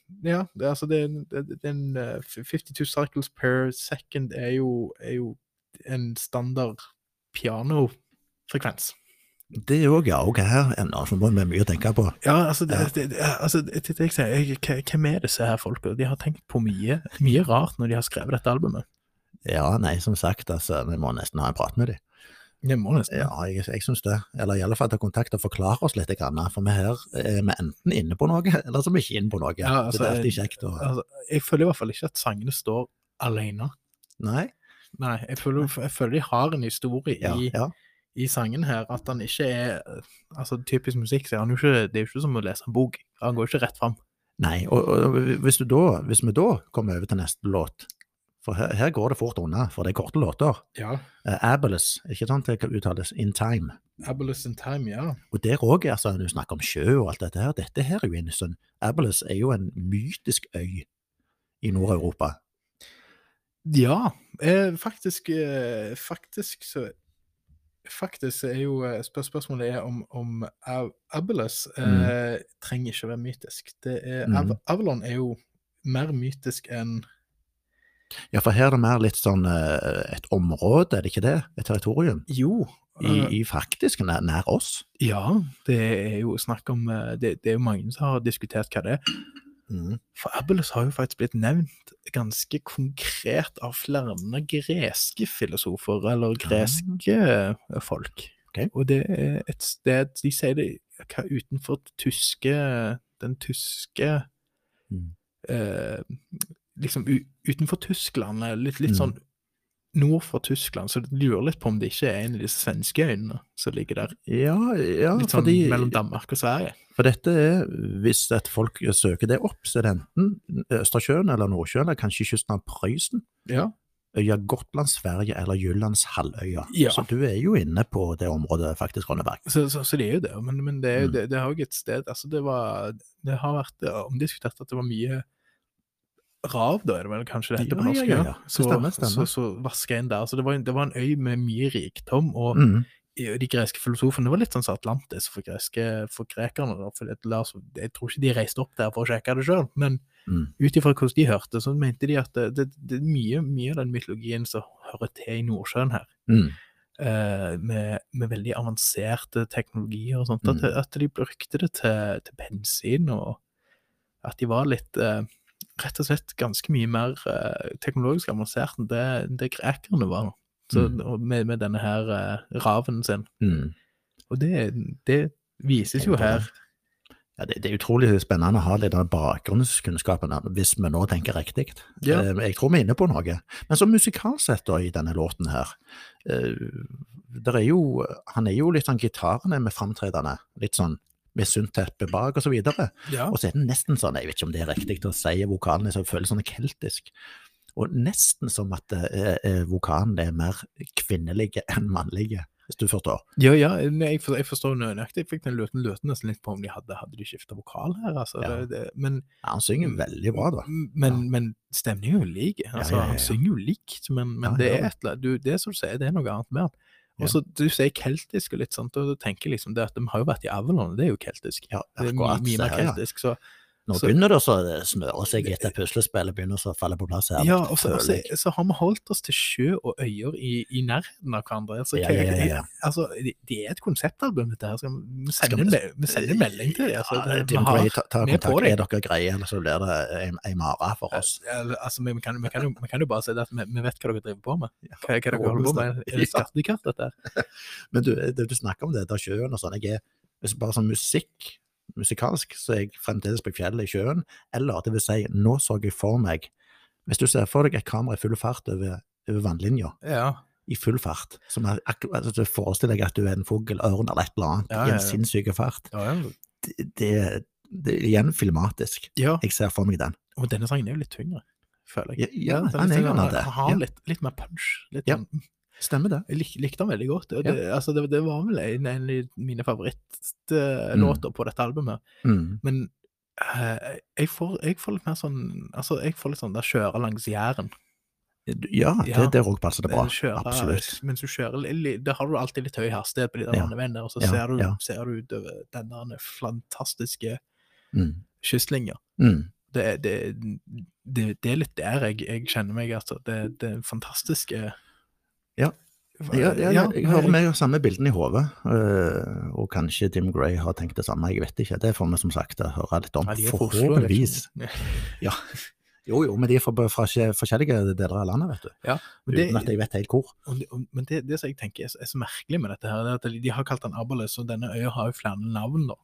det er en 52 cycles per second er jo en standard pianofrekvens. Det er jo også her som må vi mye å tenke på. Ja, altså, jeg sier, hvem er disse her folka? De har tenkt på mye rart når de har skrevet dette albumet. Ja, nei, som sagt, altså, vi må nesten ha en prat med dem. Det må nesten. Ja, jeg synes det. Eller i alle fall ta kontakt og forklare oss litt, for vi her er vi enten inne på noe, eller så er vi ikke inne på noe. Ja, altså, det er alltid kjekt. Altså, jeg føler i hvert fall ikke at sangene står alene. Nei, jeg føler de har en historie i sangen her, at han ikke er, altså typisk musikk, så det er jo ikke som å lese en bok, han går ikke rett frem. Nei, og hvis vi da kommer over til neste låt, for her går det fort unna, for det er korte låter. Ja. Abolus, ikke sant det uttales, In Time. Abolus in Time, ja. Og der også, altså, når du snakker om sjø og alt dette her er jo en sånn, Abolus er jo en mytisk øy i Nord-Europa. Ja, faktisk er jo spørsmålet er om Abolus trenger ikke å være mytisk. Avalon er jo mer mytisk enn. Ja, for her er det mer litt sånn et område, er det ikke det? Et territorium? Jo. I faktisk nær oss? Ja, det er jo snakk om, det er jo mange som har diskutert hva det er. For Abolus har jo faktisk blitt nevnt ganske konkret av flere greske filosofer, eller greske folk. Okay. Og det er et sted, de sier det utenfor den tyske liksom utenfor Tyskland, litt sånn nord for Tyskland, så du lurer litt på om det ikke en av disse svenske øyene som ligger der. Ja, litt sånn mellom Danmark og Sverige. For dette hvis et folk søker det opp, så det enten Østersjøen eller Nordsjøen, eller kanskje kysten av Prøysen. Ja. Øya Gotland, Sverige eller Jyllands halvøya. Ja. Så du jo inne på det området faktisk, Ronneberg. Så det jo det, men det jo det har jo et sted, altså det har vært omdiskutert at det var mye rav da, det vel kanskje dette på norsk, ja. Stemmer. Så vasket inn der, så det var en øy med mye rikdom, og de greske filosofene, det var litt sånn som Atlantis for grekerne, da, for jeg tror ikke de reiste opp der for å sjekke det selv, men utifra hvordan de hørte, så mente de at det mye av den mytologien som hører til i Nordsjøen her, med veldig avanserte teknologier og sånt, at de brukte det til bensin, og at de var litt rett og slett ganske mye mer teknologisk avansert enn det grekerne var, så, med denne her raven sin. Og det vises jo her. Ja, det utrolig spennende å ha litt av bakgrunnskunnskapen hvis vi nå tenker riktig. Ja. Jeg tror vi inne på noe. Men så musikalsett da i denne låten her, han jo litt sånn gitarene med framtredende, litt sånn med sunt teppe bak og så videre. Ja. Og så det nesten sånn, jeg vet ikke om det riktig å si vokalene, så føles sånn keltisk. Og nesten som at vokalene mer kvinnelige enn mannlige, hvis du forstår. Ja, jeg forstår nøyaktig. Jeg fikk den løten nesten litt på om de hadde de skiftet vokal her, altså. Ja. Men han synger veldig bra da. Men stemningen jo like. Altså, han synger jo likt, men det det som du sier, det noe annet med han. Og så du sier keltisk og litt sånt, og du tenker liksom det at de har jo vært i Avalon, det jo keltisk. Ja, det mye mer keltisk, så nå begynner det å smøre seg etter puslespillet, begynner å falle på plass her. Ja, og så har vi holdt oss til sjø og øyer i nærheten av hverandre. Altså, altså, det et konseptalbum dette her, vi sender melding til det. Altså, Tim Gray, ta kontakt, dere greie, eller så blir det en mara for oss. Altså, vi kan jo bare si at vi vet hva dere driver på med. Hva dere holder på med, det skattekart dette her. Men du snakker om det, da sjøen og sånn, hvis bare sånn musikalsk, så jeg fremdeles på fjellet i sjøen, eller det vil si, nå så jeg for meg, hvis du ser for deg et kamera i full fart over vannlinja, i full fart, som altså, du forestiller deg at du en fugl, ørn eller et eller annet, i en sinnssyke fart. Det igjen filmatisk. Jeg ser for meg den. Og denne sangen jo litt tyngre, føler jeg. Ja, han det. Han har litt mer punch, litt sånn. Stemmer det. Jeg likte han veldig godt. Og det var vel en av mine favorittlåter på dette albumet. Men jeg får litt mer sånn, altså jeg får litt sånn der kjører langs Jæren. Ja, det også passer det bra. Absolutt. Mens du kjører, da har du alltid litt høy hastighet på de der vanneveiene, og så ser du utover denne fantastiske kystlinja. Det litt der jeg kjenner meg, altså. Det fantastiske. Jeg hører meg samme bilden i hodet, og kanskje Tim Gray har tenkt det samme, jeg vet ikke, det får vi som sagt høre litt om, forhåpentligvis. Ja, jo, men de fra forskjellige deler av landet, vet du. Ja, uten at jeg vet helt hvor. Men det som jeg tenker er så merkelig med dette her, det at de har kalt den Abalus, og denne øya har jo flere navn da.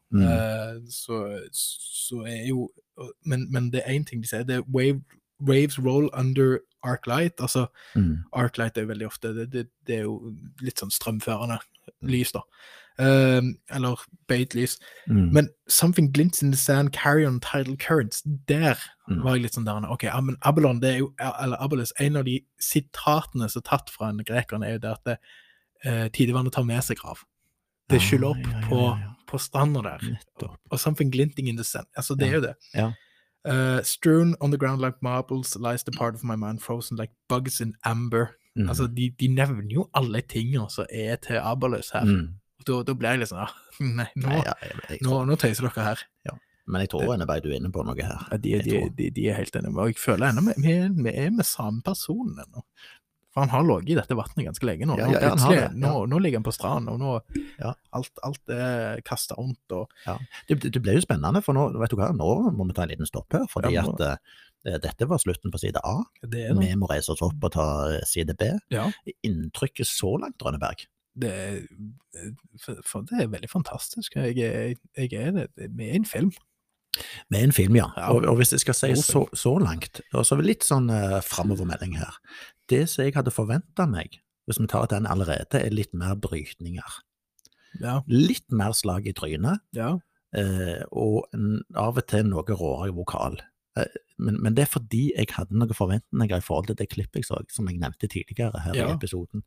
Så jo, men det en ting de sier, det Waves roll under arclight, altså arclight jo veldig ofte, det jo litt sånn strømførende lys da, eller beit lys, men something glints in the sand, carry on tidal currents, der var jeg litt sånn der, ok, men Abalon, det jo, eller Abalus, en av de sitatene som tatt fra en grekerne jo det at tidevannet tar med seg grav. Det skylder opp på stranden der, og something glinting in the sand, altså det jo det. Strewn on the ground like marbles lies the part of my mind frozen like bugs in amber. Altså, de nevner jo alle tingene som til Abalus her. Da ble jeg litt sånn, nei, nå tøyser dere her. Ja, men jeg tror bare du inne på noe her. De helt enige, og jeg føler ennå, vi med samme personen ennå. For han har låget i dette vattnet ganske lenge nå. Nå ligger han på stranden, og nå alt kastet rundt. Det ble jo spennende, for nå, vet du hva, nå må vi ta en liten stopp her, fordi at dette var slutten på side A. Vi må reise oss opp og ta side B. Inntrykket så langt, Rønneberg. Det veldig fantastisk. Jeg med en film. Med en film, ja. Og hvis jeg skal si så langt, og så litt sånn fremovermelding her. det som jeg hadde forventet meg, hvis vi tar den allerede, litt mer brytninger. Ja. Litt mer slag i trynet, Ja. Og av og til noe råere vokal. Men det fordi jeg hadde noen forventninger i forhold til det klippet jeg så, som jeg nevnte tidligere her i episoden.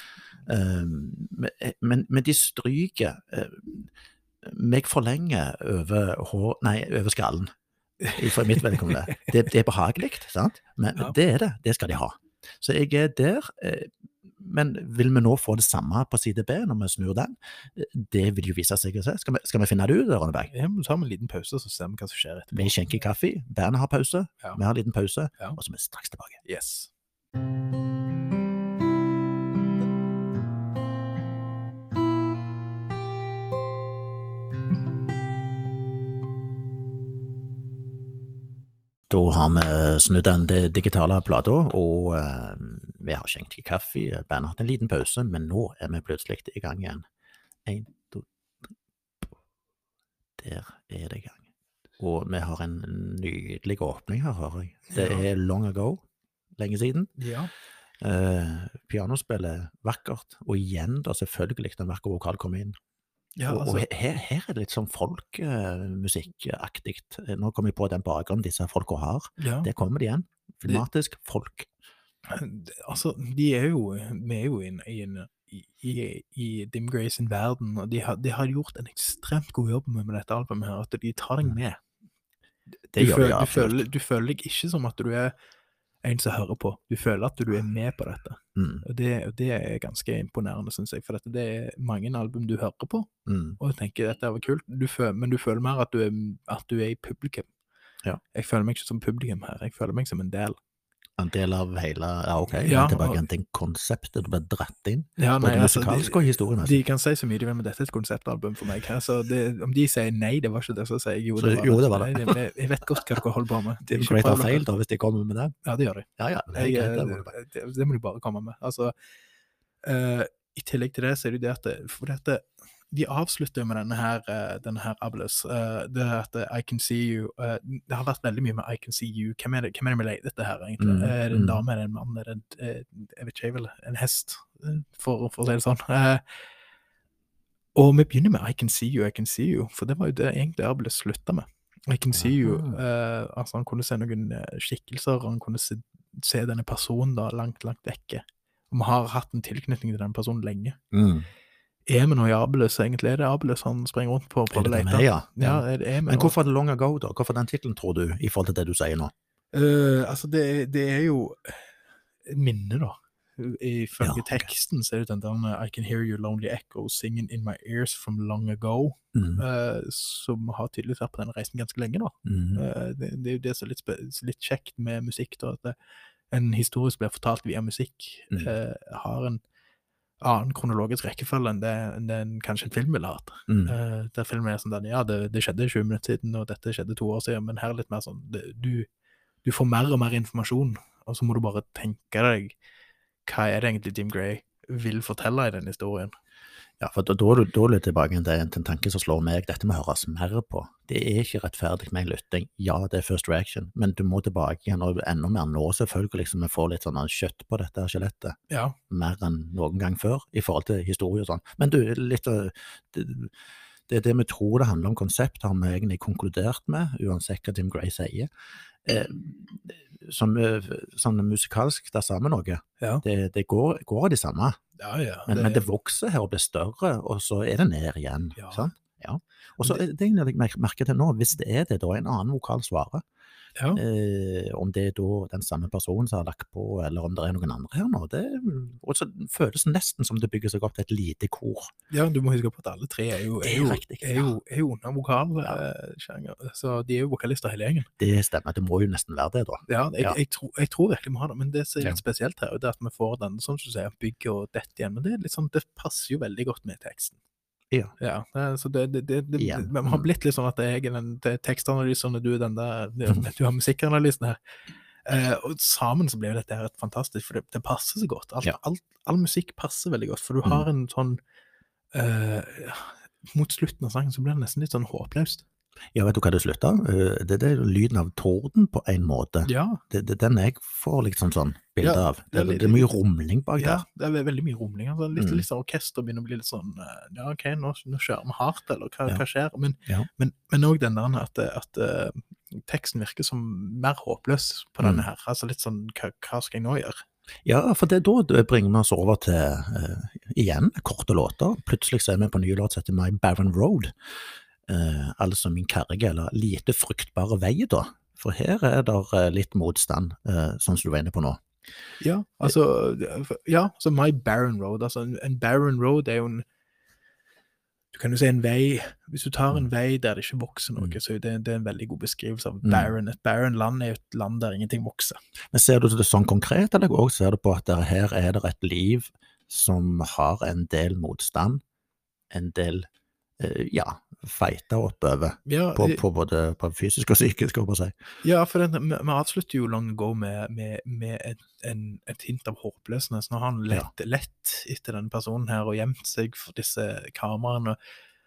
Men de stryker meg for lenge over skallen. For mitt vedkommende. Det behagelig, sant? Men det det. Det skal de ha. Så jeg der, men vil vi nå få det samme på side B når vi snur den? Det vil jo vise seg å se. Skal vi finne det ut, Rønneberg? Ja, men så har vi en liten pause, så ser vi hva som skjer etterpå. Vi skjenker kaffe, bandet har pause, vi har en liten pause, og så er vi straks tilbake. Yes. Da har vi snudd den digitale plata, og vi har skjenkt kaffe, bandet har hatt en liten pause, men nå er vi plutselig i gang igjen. 1, 2, 3. Der er det i gang. Og vi har en nydelig åpning her, hører jeg. Det long ago, lenge siden. Ja. Pianospillet vakkert, og igjen da selvfølgelig den vakker vokal kom inn. Ja, altså, og her er det litt sånn folkmusikkaktig. Nå kommer jeg på den bakgrunnen disse folka har. Ja. Det kommer det igjen. Filmatisk folk. Altså, vi er jo i Dim Gray sin verden, og de har gjort en ekstremt god jobb med dette albumet her, at de tar deg med. Det gjør de absolutt. Du føler deg ikke som at du er en som hører på. Du føler at du er med på dette. Og det er ganske imponerende, synes jeg, for det er mange album du hører på, og du tenker dette var kult, men du føler mer at du er i publikum. Ja. Jeg føler meg ikke som publikum her, jeg føler meg som en del. En del av hele, tilbake til konseptet, du ble dratt inn, både musikalsk og historien. De kan si så mye de vil, men dette er et konseptalbum for meg her, så om de sier nei, det var ikke det, så sier jeg jo, det var det. Jeg vet godt hva dere holder på med. Det er great feil da, hvis de kommer med det. Ja, det gjør de. Det må de bare komme med. Altså, i tillegg til det, så er det at de avslutter med denne her Ableus, det at I Can See You, det har vært veldig mye med I Can See You. Hvem er det vi leter etter her, egentlig? Er det en dame, er det en mann, er det jeg vet ikke, vel, en hest, for å si det sånn. Og vi begynner med I Can See You, for det var jo det egentlig Ableus sluttet med. I Can See You, altså han kunne se noen skikkelser, han kunne se denne personen da, langt vekke. Og vi har hatt en tilknytning til denne personen lenge. Er vi nå i Ableus, egentlig? Er det Ableus han springer rundt på å lete? Ja, men hvorfor er det long ago da? Hvorfor den titlen, tror du, i forhold til det du sier nå? Altså, det er jo et minne da. Ifølge teksten så er det den der I can hear your lonely echo singing in my ears from long ago, som har tydeligvis vært på denne reisen ganske lenge da. Det er jo det som er litt kjekt med musikk da, at en historie som blir fortalt via musikk har en annen kronologisk rekkefølge enn kanskje en film ville hatt. Der filmen er sånn, det skjedde 20 minutter siden, og dette skjedde 2 år siden, men her er litt mer sånn, du får mer og mer informasjon, og så må du bare tenke deg, hva er det egentlig Dim Gray vil fortelle i den historien? Ja, for da er du litt tilbake til en tanke som slår meg, dette må høres mer på. Det er ikke rettferdig med en lytting. Ja, det er first reaction, men du må tilbake igjen, og enda mer nå selvfølgelig, liksom vi får litt sånn kjøtt på dette skjelettet. Ja. Mer enn noen gang før, i forhold til historie og sånn. Men du, litt det vi tror det handler om konsept, har vi egentlig konkludert med, uansett hva Dim Gray sier. Sånn musikalsk, det samme noe. Ja. Det går av de samme. Ja, men det vokser her og blir større, og så er det ned igjen, sant? Ja. Og så det jeg merker til nå, hvis det er det da en annen vokal svarer, om det er da den samme personen som har lagt på, eller om det er noen andre her nå, og så føles nesten som det bygger seg opp til et lite kor. Ja, du må huske på at alle tre er jo under vokal-sjanger, så de er jo vokalister hele gjengen. Det stemmer, det må jo nesten være det da. Ja, jeg tror virkelig vi har det, men det som er litt spesielt her, det er at vi får den, sånn som du sier, bygge og dette igjen, men det er litt sånn, det passer jo veldig godt med teksten. Ja, så vi har blitt litt sånn at jeg er den tekstanalysen, og du er den der, du har musikkanalysen her, og sammen så blir dette her et fantastisk, for det passer så godt, all musikk passer veldig godt, for du har en sånn, mot slutten av sangen så blir det nesten litt sånn håpløst. Ja, vet du hva det slutter? Det er lyden av torden på en måte. Ja. Det den jeg får liksom sånn bilde av. Det er mye rumling bak der. Ja, det er veldig mye rumling. Altså, litt sånn orkester begynner å bli litt sånn, ja, ok, nå kjører vi hardt, eller hva skjer? Men også den der at teksten virker som mer håpløs på denne her. Altså litt sånn, hva skal jeg nå gjøre? Ja, for da bringer vi oss over til, igjen, korte låter. Plutselig så er vi på nye låt som heter My Barren Road. Altså min kærlige eller lite fruktbare vei da, for her er der litt motstand, sånn som du var inne på nå. Ja, så My Barren Road, altså en barren road er jo du kan jo si en vei, hvis du tar en vei der det ikke vokser noe, så det er en veldig god beskrivelse av barren. Et barren land er jo et land der ingenting vokser. Men ser du det sånn konkret, eller også ser du på at her er det et liv som har en del motstand, en del feita oppover, på både på fysisk og psykisk, skal jeg si. Ja, for vi avslutter jo long ago med et hint av håpløsnes. Nå har han lett etter denne personen her og gjemt seg for disse kameraene,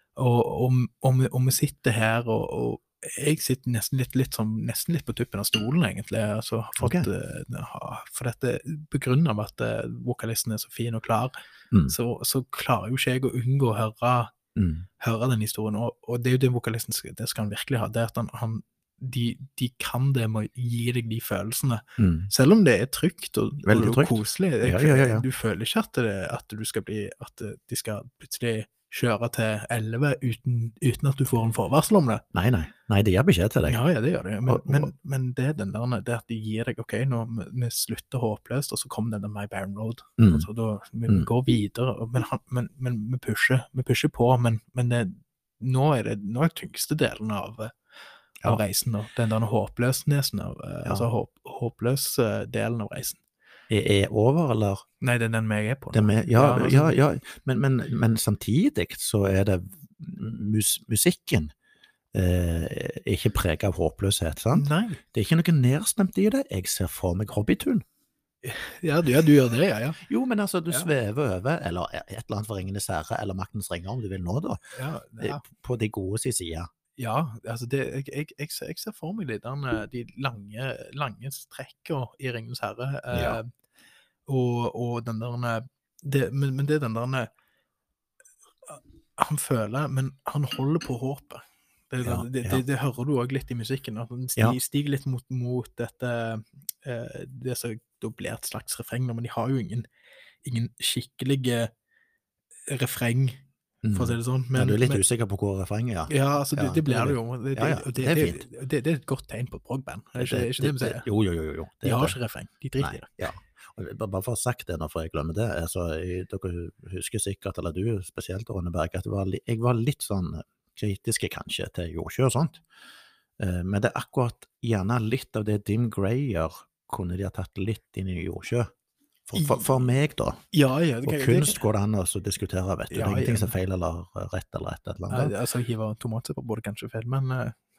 og vi sitter her, og jeg sitter nesten litt på tuppen av stolen, egentlig, altså, for dette, på grunn av at vokalisten er så fin og klar, så klarer jo ikke jeg å unngå å høre den historien, og det er jo det vokalisten det skal han virkelig ha, det er at de kan det med å gi deg de følelsene, selv om det er trygt og koselig. Du føler ikke at du skal bli, at de skal plutselig kjøre til 11 uten at du får en forvarsel om det. Nei, det gjør beskjed til deg. Ja, det gjør det, men det er den der, det at de gir deg, ok, nå vi slutter håpløst, og så kommer den der My Barren Road, altså da, vi går videre, men vi pusher på, men nå er det tyngste delen av reisen, den der håpløsnesen altså håpløs delen av reisen. Er over, eller? Nei, det er den jeg er på. Men samtidig så er det musikken ikke preget av håpløshet, sant? Nei. Det er ikke noe nedstemt i det. Jeg ser for meg Hobbytun. Ja, du gjør det, ja. Jo, men altså, du svever over, eller et eller annet for Ringenes herre, eller Maktens ringer, om du vil nå da, på de gode side. Ja, altså jeg ser for meg litt de lange strekker i Ringenes herre, og den der, men det er den der, han føler, men han holder på håpet. Det hører du også litt i musikken, at han stiger litt mot dette, det som da blir et slags refreng, men de har jo ingen skikkelige refreng, for å si det sånn. Men du er litt usikker på hvor refrenget, Ja, altså det blir det jo. Det er fint. Det er et godt tegn på et prog-band, er ikke det vi sier? Jo. De har ikke refreng, de driter i det. Ja, bare for å ha sagt det nå, for jeg glemmer det, altså, dere husker sikkert, eller du spesielt, Rønneberg, at jeg var litt sånn kritiske kanskje til Jordsjø og sånt, men det er akkurat gjerne litt av det Dim Gray gjør, kunne de ha tatt litt inn i Jordsjø. For meg da, og kunst går det an å diskutere, vet du, det er ingenting som er feil eller rett eller et eller annet. Altså, hive tomatsupper på det kanskje feil, men...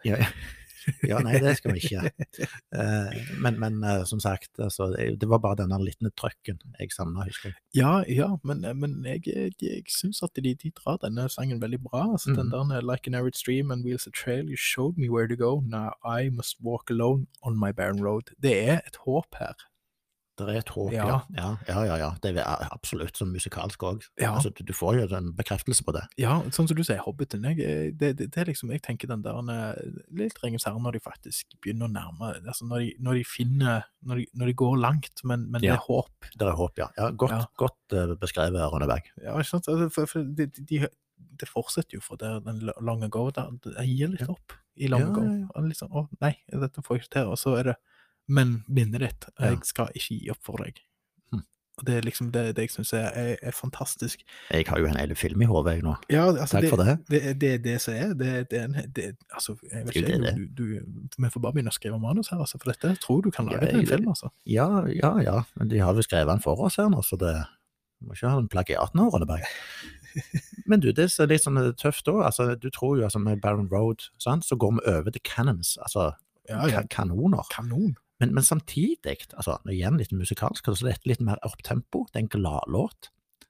Ja, nei, det skal vi ikke. Men som sagt, altså, det var bare denne liten trøkken jeg savnet, husker jeg. Ja, men jeg synes at de drar denne sangen veldig bra, altså den der, Like an arid stream and wheels a trail, you showed me where to go, now I must walk alone on my barren road. Det er et håp her. Det er et håp, ja. Det er absolutt som musikalsk også. Altså, du får jo en bekreftelse på det. Ja, sånn som du sier, Hobbiten, det er liksom, jeg tenker den der litt Ringenes herre når de faktisk begynner å nærme, altså når de finner, når de går langt, men det er håp. Det er håp, ja. Godt beskrevet, Rønneberg. Ja, ikke sant? For det fortsetter jo for det, den long ago, det gir litt opp i long ago. Liksom, nei, dette får jeg ikke til, og så er det men minnet ditt, jeg skal ikke gi opp for deg. Og det er liksom det jeg synes er fantastisk. Jeg har jo en hel film i hovedet jeg nå. Ja, altså, takk for det. Det er det som altså, jeg vet ikke, vi får bare begynne å skrive manus her, altså, for dette tror du kan lage en film, altså. Ja, men de har jo skrevet den for oss her nå, så det må ikke ha en plagiat nå, Rønneberg. Men du, det er litt sånn tøft da, altså, du tror jo, altså, med Barren Road, sant, så går vi over til cannons, altså, kanoner. Men samtidig, altså, igjen litt musikalsk, så det er litt mer opptempo, det er en gladlåt.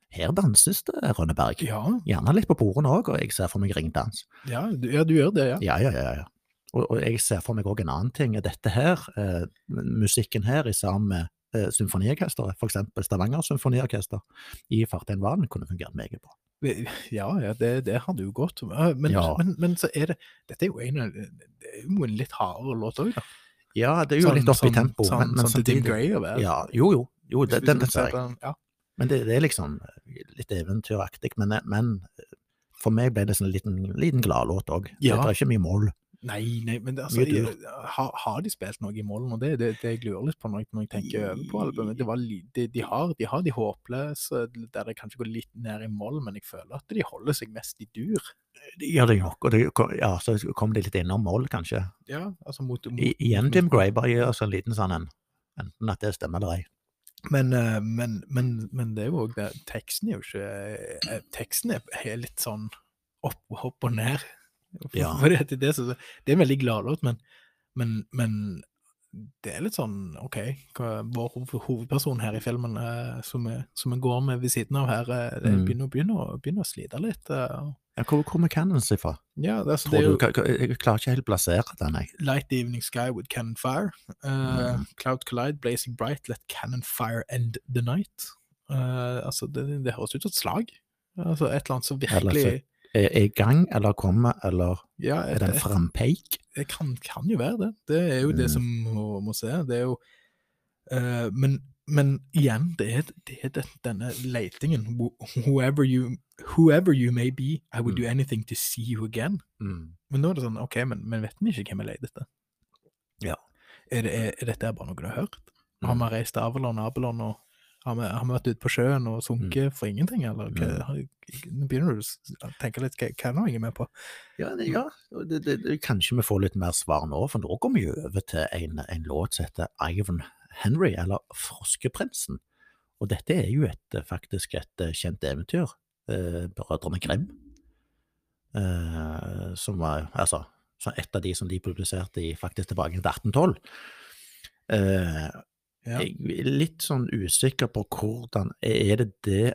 her danses det, Rønneberg. Ja. Gjerne litt på bordene også, og jeg ser for meg ringdans. Ja, du gjør det, ja. Ja. Og jeg ser for meg også en annen ting. Dette her, musikken her i sammen med symfoniorkesteret, for eksempel Stavanger Symfoniorkester, i Fartein Valen kunne fungert meget bra. Ja, det hadde jo gått. Men så det, dette er jo en litt hardere låt også, da. Ja, det er jo litt opp i tempo. Sånn til Tim Gray å være. Ja, jo, den ser jeg. Ja. Men det er liksom litt eventyraktig, men for meg ble det sånn en liten gladlåt også. Ja. Det er ikke mye mål. Nei, men det, altså, har de spilt noe i målen, og det jeg lurer litt på når jeg tenker over på albumet, de har de håpløse, der det kanskje går litt ned i mål, men jeg føler at de holder seg mest i dur. Det gjør det nok, og så kom de litt innom mål, kanskje. Ja, altså igjen Tim Gray, bare gjør så en liten sånn enten at det stemmer eller ei. Men det er jo også det, teksten er litt sånn opp og ned. Ja. For det er en veldig glad låt, men det er litt sånn, ok, vår hovedperson her i filmen som vi går med ved siden av her, det begynner å slite litt. Ja, hvor kommer Cannons ifra? Ja, altså, jeg klarer ikke helt plassere den, jeg. Light the evening sky with cannon fire, cloud collide, blazing bright, let cannon fire end the night. Altså, det høres ut som et slag. Altså, et eller annet som virkelig er i gang, eller kommer, eller er det en frampeik? Det kan jo være det. Det er jo det som må se. Det er jo, men igjen, det er denne leitingen. Whoever you may be, I would do anything to see you again. Men nå er det sånn, ok, men vet vi ikke hvem jeg leter etter? Ja. Er dette bare noe du har hørt? Har vi reist til Avalon, og har vi vært ute på sjøen og sunket for ingenting, eller nå begynner du å tenke litt, hva er det jeg med på? Ja, kanskje vi får litt mer svar nå, for nå går vi over til en låt som heter Ivan Henry, eller Froskeprinsen, og dette er jo faktisk et kjent eventyr, Brødrene Grimm, som var et av de som de publiserte faktisk tilbake til 1812. Jeg er litt sånn usikker på hvordan er det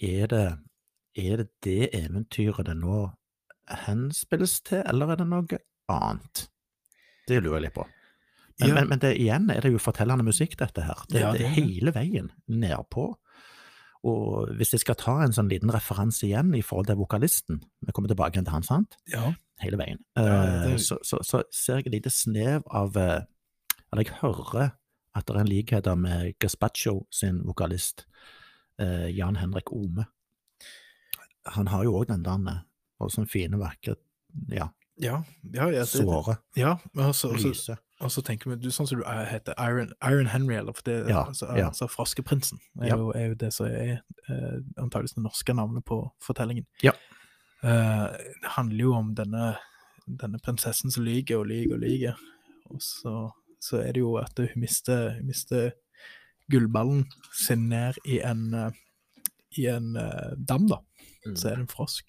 eventyret det nå henspilles til, eller er det noe annet? Det lurer jeg litt på. Men igjen er det jo fortellende musikk, dette her. Det er hele veien nedpå. Og hvis jeg skal ta en sånn liten referanse igjen i forhold til vokalisten, vi kommer tilbake til han, sant? Ja. Hele veien. Så ser jeg et lite snev av, eller jeg hører at det er en likhet med Gazpacho sin vokalist, Jan Henrik Ome. Han har jo også den der, og sånn fine, vakre, såre, lyse. Og så tenker vi, sånn som du heter Iron Henry, eller for det, altså Froskeprinsen, er jo det som er antageligvis det norske navnet på fortellingen. Ja. Det handler jo om denne prinsessen som lyger, og så er det jo at hun mister gullballen sin ned i en dam, da. Så er det en frosk,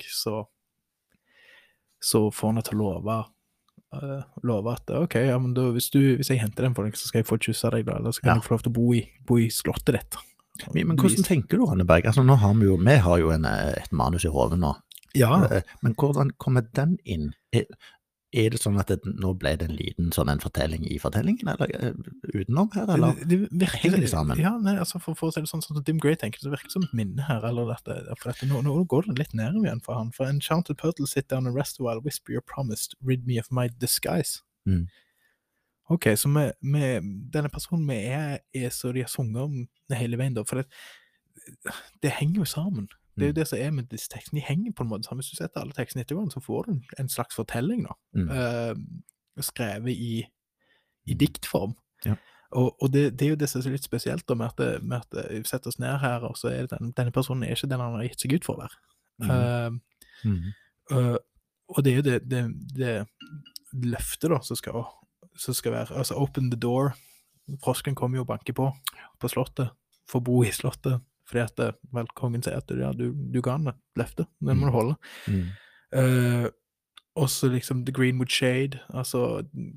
så får han til å love at, ok, ja, men da, hvis jeg henter den for deg, så skal jeg få kysse deg da, eller så kan jeg få lov til å bo i slottet ditt. Men hvordan tenker du, Rønneberg? Altså, nå har vi jo et manus i hodet nå. Ja. Men hvordan kommer den inn? Er det sånn at nå ble det en liten sånn en fortelling i fortellingen, eller utenom her, eller henger de sammen? Ja, nei, altså for å si det sånn som Tim Gray tenker, så virker det som et minne her, eller dette, nå går det litt ned igjen for han, for Enchanted Turtle, sit down and rest a while, whisper your promise, rid me of my disguise. Ok, så denne personen så de har sunget om det hele veien da, for det henger jo sammen. Det er jo det som med disse tekstene, de henger på en måte sammen. Hvis du setter alle tekstene etter hverandre, så får du en slags fortelling da, skrevet i diktform. Ja. Og det er jo det som er litt spesielt da, med at vi setter oss ned her, og så er det denne personen ikke den han har gitt seg ut for å være. Og det er jo det løftet da, som skal være, altså open the door, frosken kommer jo og banker på slottet, får bo i slottet, fordi at kongen sier at du ga han et løfte, den må du holde. Og så liksom The Greenwood Shade, altså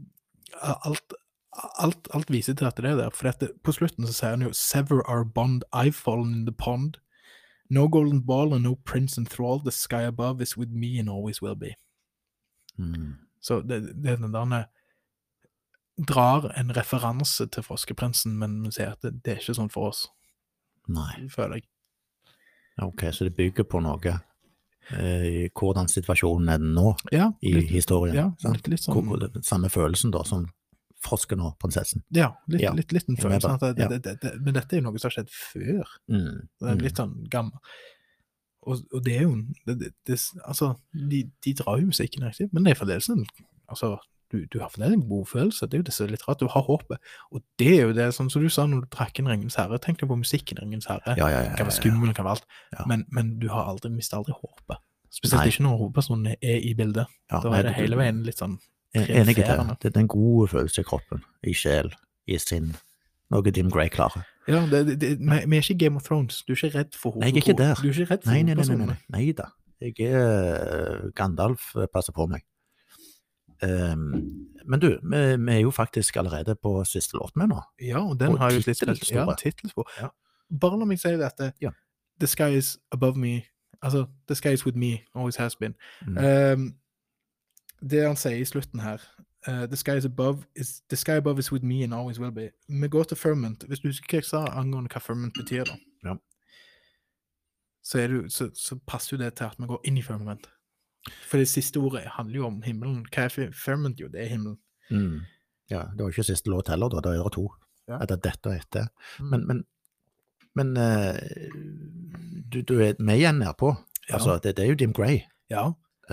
alt viser til at det er der, fordi at på slutten så sier han jo, sever our bond, I've fallen in the pond, No golden ball and no prince enthralled, the sky above is with me and always will be. Så det den der drar en referanse til Froskeprinsen, men sier at det er ikke sånn for oss. Nei. Føler jeg. Ok, så det bygger på noe hvordan situasjonen er nå i historien. Ja, litt sånn. Samme følelsen da, som frosken og prinsessen. Ja, litt en følelse. Men dette er jo noe som har skjedd før. Det er litt sånn gammel. Og det er jo, altså, de drar jo musikken, ikke? Men det er fremdeles altså, du har fremdeles en god følelse, det er jo det som er litt rart, du har håpet. Og det er jo det, sånn som du sa når du drakk en Ringens Herre, tenk deg på musikken Ringens Herre, det kan være skummel, det kan være alt, men du har mistet aldri håpet. Spesielt ikke når hovedpersonen er i bildet. Da er det hele veien litt sånn enig i det. Det er en god følelse i kroppen, i sjel, i sinn, noe Dim Grey klarer. Ja, vi er ikke Game of Thrones, du er ikke redd for hovedpersonen. Nei, jeg er ikke der. Du er ikke redd for hovedpersonen. Nei da, jeg er Gandalf, passer på meg. Men du, vi er jo faktisk allerede på siste låt med nå. Ja, og den har jo et tittelspor. Ja. Bare la meg si dette. The sky is above me. Altså, the sky is with me, always has been. Det han sier i slutten her, the sky above is with me and always will be. Vi går til firmament. Hvis du husker hva jeg sa angående hva firmament betyr da, så passer jo det til at vi går inn i firmament. For det siste ordet handler jo om himmelen. Hva er firmament? Jo, det er himmelen. Ja, det var ikke siste låt heller da, det er to. Etter dette og etter. Men du er med igjen nær på. Altså, det er jo Dim Grey. Ja.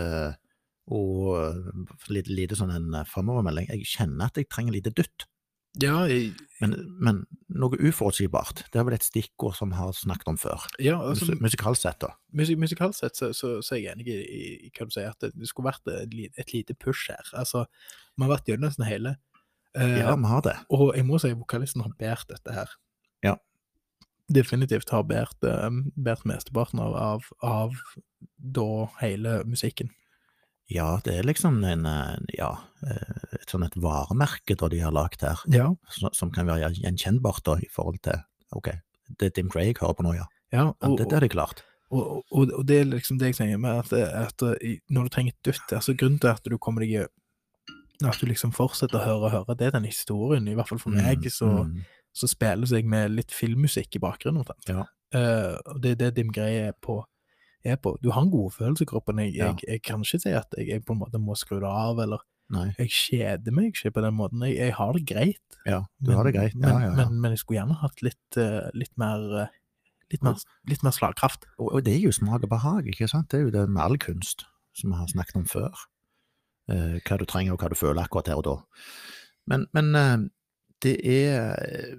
Og lite sånn en fremovermelding. Jeg kjenner at jeg trenger lite dytt. Ja, men noe uforutsigbart, det er vel et stikkord som har snakket om før. Ja, altså, musikalsett da. Musikalsett så er jeg enig i hva du sier, at det skulle vært et lite push her. Altså, man har vært gjennom nesten hele. Ja, man har det. Og jeg må si, vokalisten har bært dette her. Ja. Definitivt har bært mesteparten av da hele musikken. Ja, det er liksom et sånn et varemerke da de har lagt her, som kan være gjenkjennbart da i forhold til, ok, det er Dim Grey jeg hører på nå, det er det klart. Og det er liksom det jeg sier med at når du trenger et dytt, altså grunnen til at du kommer deg, at du liksom fortsetter å høre, det er den historien, i hvert fall for meg, så spiller jeg med litt filmmusikk i bakgrunnen, og det er det Dim Grey er på. Du har en god følelse i kroppen. Jeg kan ikke si at jeg på en måte må skru det av, eller jeg kjeder meg ikke på den måten. Jeg har det greit. Ja, du har det greit. Men jeg skulle gjerne hatt litt mer slagkraft. Og det er jo smak og behag, ikke sant? Det er jo det med all kunst, som vi har snakket om før. Hva du trenger og hva du føler akkurat her og da. Men det er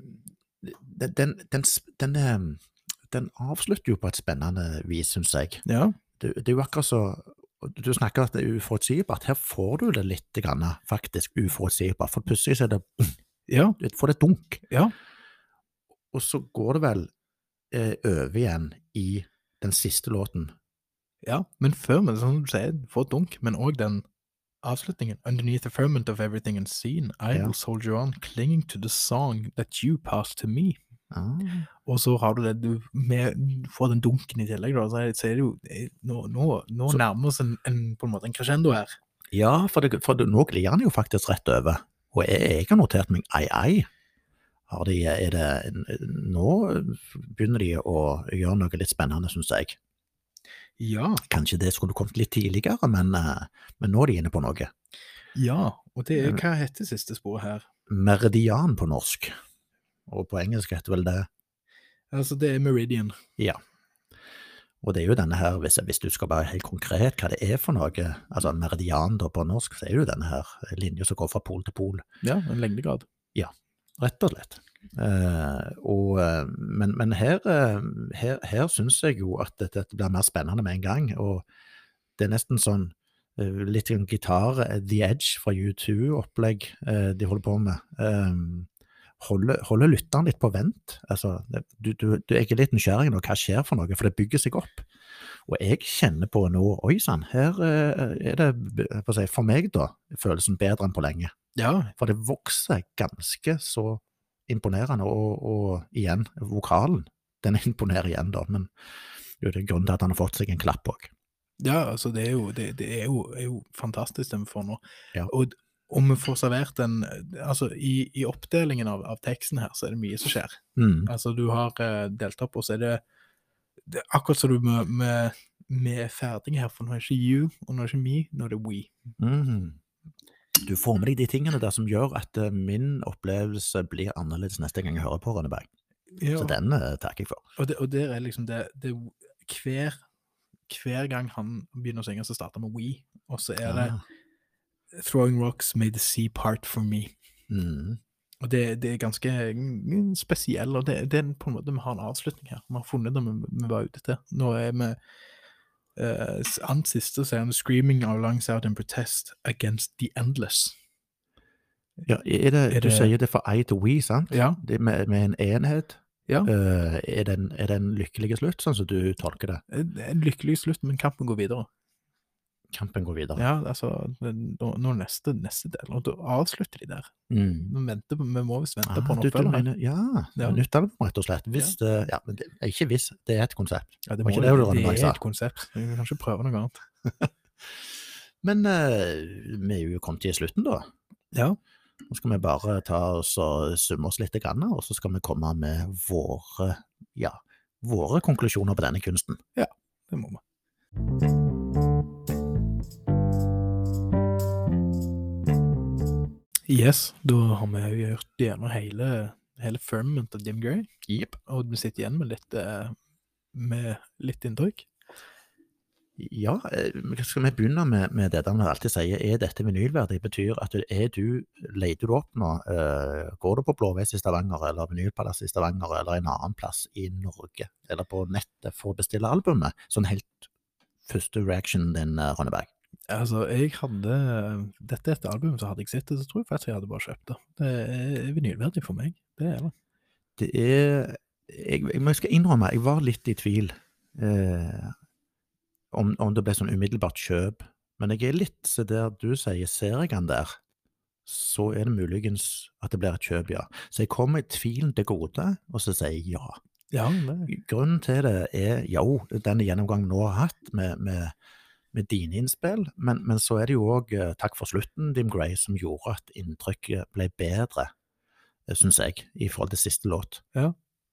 den avslutter jo på et spennende vis, synes jeg. Ja. Det er jo akkurat så, du snakker at det er uforutsigbart, her får du det litt grann, faktisk uforutsigbart, for plutselig så er det, du får det dunk. Ja. Og så går det vel over igjen i den siste låten. Ja, men før, men sånn du sier, du får dunk, men også den avslutningen. Underneath the firmament of everything unseen, I will soldier on, clinging to the song that you passed to me. Og så har du det, du får den dunken i tillegg, da, så er det jo, nå nærmer oss på en måte en crescendo her. Ja, for nå glir han jo faktisk rett over, og jeg har notert meg, nå begynner de å gjøre noe litt spennende, synes jeg. Ja. Kanskje det skulle kommet litt tidligere, men nå er de inne på noe. Ja, og det hva heter siste spor her? Meridian på norsk. Og på engelsk heter vel det? Altså, det er Meridian. Ja. Og det er jo denne her, hvis du skal være helt konkret hva det er for noe, altså meridian da på norsk, så er jo denne her linje som går fra pol til pol. Ja, en lengdegrad. Ja, rett og slett. Men her synes jeg jo at dette blir mer spennende med en gang, og det er nesten sånn, litt gitar, The Edge fra U2-opplegg de holder på med, holde lytteren litt på vent. Altså, du er ikke litt nysgjerrig nå, hva skjer for noe, for det bygger seg opp. Og jeg kjenner på nå, oi sann, her er det, for meg da, følelsen bedre enn på lenge. Ja. For det vokser ganske så imponerende, og igjen, vokalen, den imponerer igjen da, men Det er jo grunnen til at han har fått seg en klapp også. Ja, altså det er jo fantastisk det vi får nå. Ja. Og vi får servert altså i oppdelingen av teksten her, så er det mye som skjer. Altså du har delt opp, og så er det akkurat så vi er ferdige her, for nå er det ikke you, og nå er det ikke me, nå er det we. Du får med deg de tingene der som gjør at min opplevelse blir annerledes neste gang jeg hører på Rønneberg. Ja. Så den takker jeg for. Og det er liksom det hver gang han begynner å synge, så starter med we, og så er det Throwing Rocks May the Sea Part For Me. Og det er ganske spesiell, og det er på en måte vi har en avslutning her. Vi har funnet det vi var ute til. Nå er vi siste sier han Screaming our lungs out in protest against the endless. Ja, du sier det for I to we, sant? Ja. Det med en enhet. Ja. Er det en lykkelig slutt, sånn som du tolker det? En lykkelig slutt, men kampen går videre. Kampen går videre. Ja, altså, nå neste del, og da avslutter de der. Vi må vist vente på noe følger. Ja, nytt album rett og slett. Men det er ikke hvis, det er et konsept. Ja, det er et konsept. Vi kan ikke prøve noe annet. Men vi er jo kommet til slutten da. Ja. Nå skal vi bare ta oss og summe oss litt grann, og så skal vi komme med våre konklusjoner på denne kunsten. Ja, det må vi. Yes, da har vi jo gjort gjennom hele firmament av Dim Gray. Yep. Og vi sitter igjen med litt inntrykk. Ja, skal vi begynne med det der vi alltid sier, er dette vinylverdig? Betyr at leter du opp nå, går du på Blåveis i Stavanger, eller Vinylpalass i Stavanger, eller en annen plass i Norge, eller på nettet for å bestille albumet? Sånn helt første reaction din, Rønneberg. Altså, dette er et album, så hadde jeg sett det, så tror jeg faktisk jeg hadde bare kjøpt det. Det er vinylverdig for meg, det er det. Jeg skal innrømme, jeg var litt i tvil, om det ble sånn umiddelbart kjøp, men jeg er litt, så der du sier, ser jeg han der, så er det muligens at det blir et kjøp, ja. Så jeg kommer i tvilen til gode, og så sier jeg ja. Ja, grunnen til det er, denne gjennomgangen nå har hatt med dine innspill, men så er det jo også takk for slutten, Dim Gray, som gjorde at inntrykket ble bedre, synes jeg, i forhold til siste låt. Ja.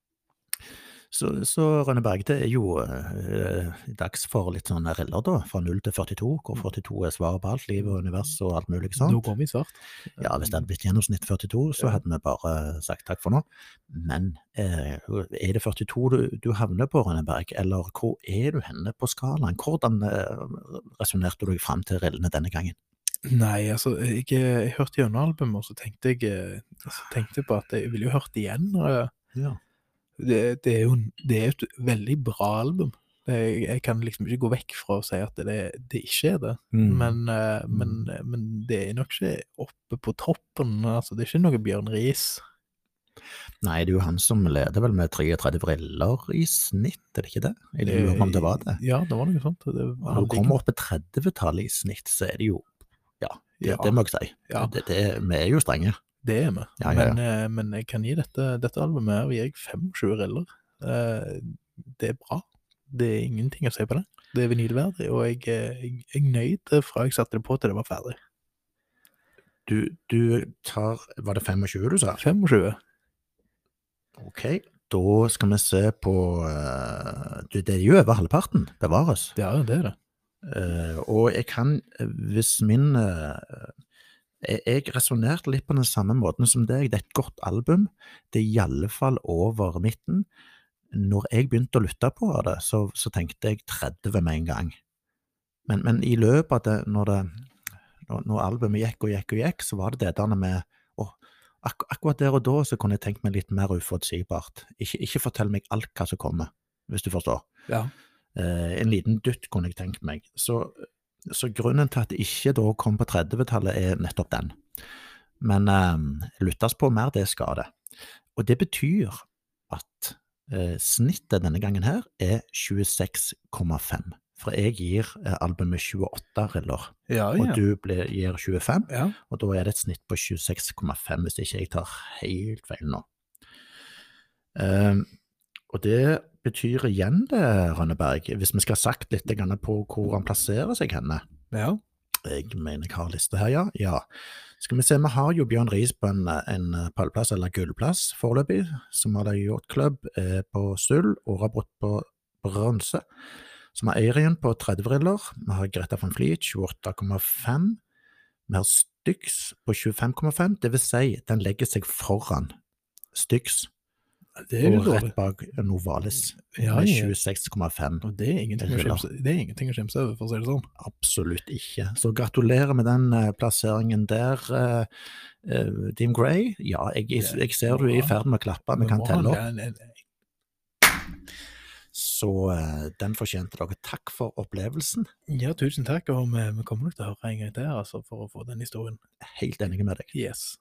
Så Rønneberg, det er jo dags for litt sånne riller da, fra 0 til 42, hvor 42 er svaret på alt, liv og univers og alt mulig sånt. Nå går vi svart. Ja, hvis det hadde blitt gjennomsnitt 42, så hadde vi bare sagt takk for nå. Men er det 42 du havner på, Rønneberg, eller hvor er du henne på skalaen? Hvordan resonerte du deg frem til rillene denne gangen? Nei, altså, jeg hørte gjennom albumet, og så tenkte jeg på at jeg ville jo hørt igjen, ja. Det er jo et veldig bra album. Jeg kan liksom ikke gå vekk fra å si at det ikke er det. Men det er nok ikke oppe på toppen. Altså, det er ikke noe Bjørn Riis. Nei, det er jo han som leder vel med 33 briller i snitt, er det ikke det? Jeg lurer om det var det. Ja, det var noe sånt. Når du kommer opp på 30-tallet i snitt, så er det jo, det må jeg si. Vi er jo strenge. Det er vi, men jeg kan gi dette albumet her, vi gir 25 riller. Det er bra. Det er ingenting å si på det. Det er vinylverdig, og jeg nøyde fra jeg satte det på til det var ferdig. Du tar, var det 25 du sa? 25. Ok, da skal vi se på, det er jo over halvparten, bevares. Ja, det er det. Og jeg kan, hvis min... Jeg resonerte litt på den samme måten som deg. Det er et godt album. Det er i alle fall over midten. Når jeg begynte å lytte på det, så tenkte jeg 30 med en gang. Men i løpet av det, når albumet gikk, så var det der med, akkurat der og da, så kunne jeg tenkt meg litt mer uforutsigbart. Ikke fortell meg alt hva som kommer, hvis du forstår. Ja. En liten dytt kunne jeg tenkt meg. Så grunnen til at det ikke da kom på 30-tallet er nettopp den. Men lyttes på mer, det skal det. Og det betyr at snittet denne gangen her er 26,5. For jeg gir albumet 28 riller, og du gir 25, og da er det et snitt på 26,5 hvis ikke jeg tar helt feil nå. Og det betyr igjen det, Rønneberg, hvis vi skal ha sagt litt på hvor han plasserer seg henne. Ja. Jeg mener jeg har liste her, ja. Ja. Skal vi se, vi har jo Bjørn Riis på en pallplass, eller gullplass foreløpig, som har Yacht Club på sølv, og Rabot på bronse. Så vi har Eirien på 30 vriller, vi har Greta van Fleet 28,5, vi har Styx på 25,5, det vil si, den legger seg foran Styx, og rett bak Novalis med 26,5. Og det er ingenting å skjemse over, for å si det sånn. Absolutt ikke. Så gratulerer med den plasseringen der, Dean Gray. Ja, jeg ser du er i ferd med å klappe, vi kan telle opp. Så den fortjente dere. Takk for opplevelsen. Ja, tusen takk, og vi kommer nok til å høre en gang til, altså, for å få den historien. Helt enig med deg. Yes.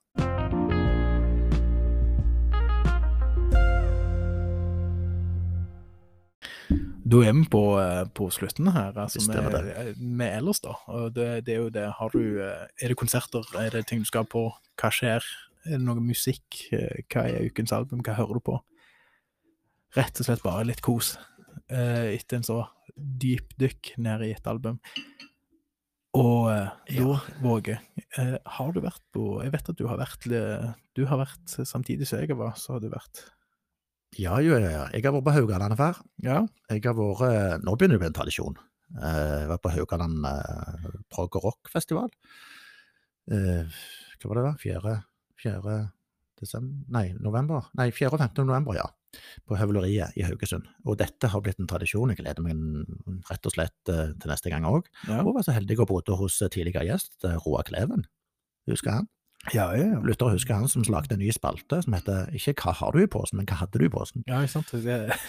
Da er vi på slutten her, altså med ellers da, og det er jo det, er det konserter, er det ting du skal på, hva skjer, er det noe musikk, hva er ukens album, hva hører du på? Rett og slett bare litt kos, etter en så dyp dykk ned i et album. Og da, Våge, har du vært på, jeg vet at du har vært samtidig som jeg var, så har du vært... Ja. Jeg har vært på Haugaland før. Ja. Jeg har vært, nå begynner det å bli en tradisjon. Jeg var på Haugaland prog- og rockfestival. Hva var det da? 4. desember? Nei, november? Nei, 4. og 5. november, ja. På Høveleriet i Haugesund. Og dette har blitt en tradisjon. Jeg gleder meg rett og slett til neste gang også. Ja. Og var så heldig å bodde hos tidligere gjest, Roar Kleven. Husker han? Ja. Lytter å huske han som lagde en ny spalte som heter ikke hva har du i posen, men hva hadde du i posen? Ja, ikke sant.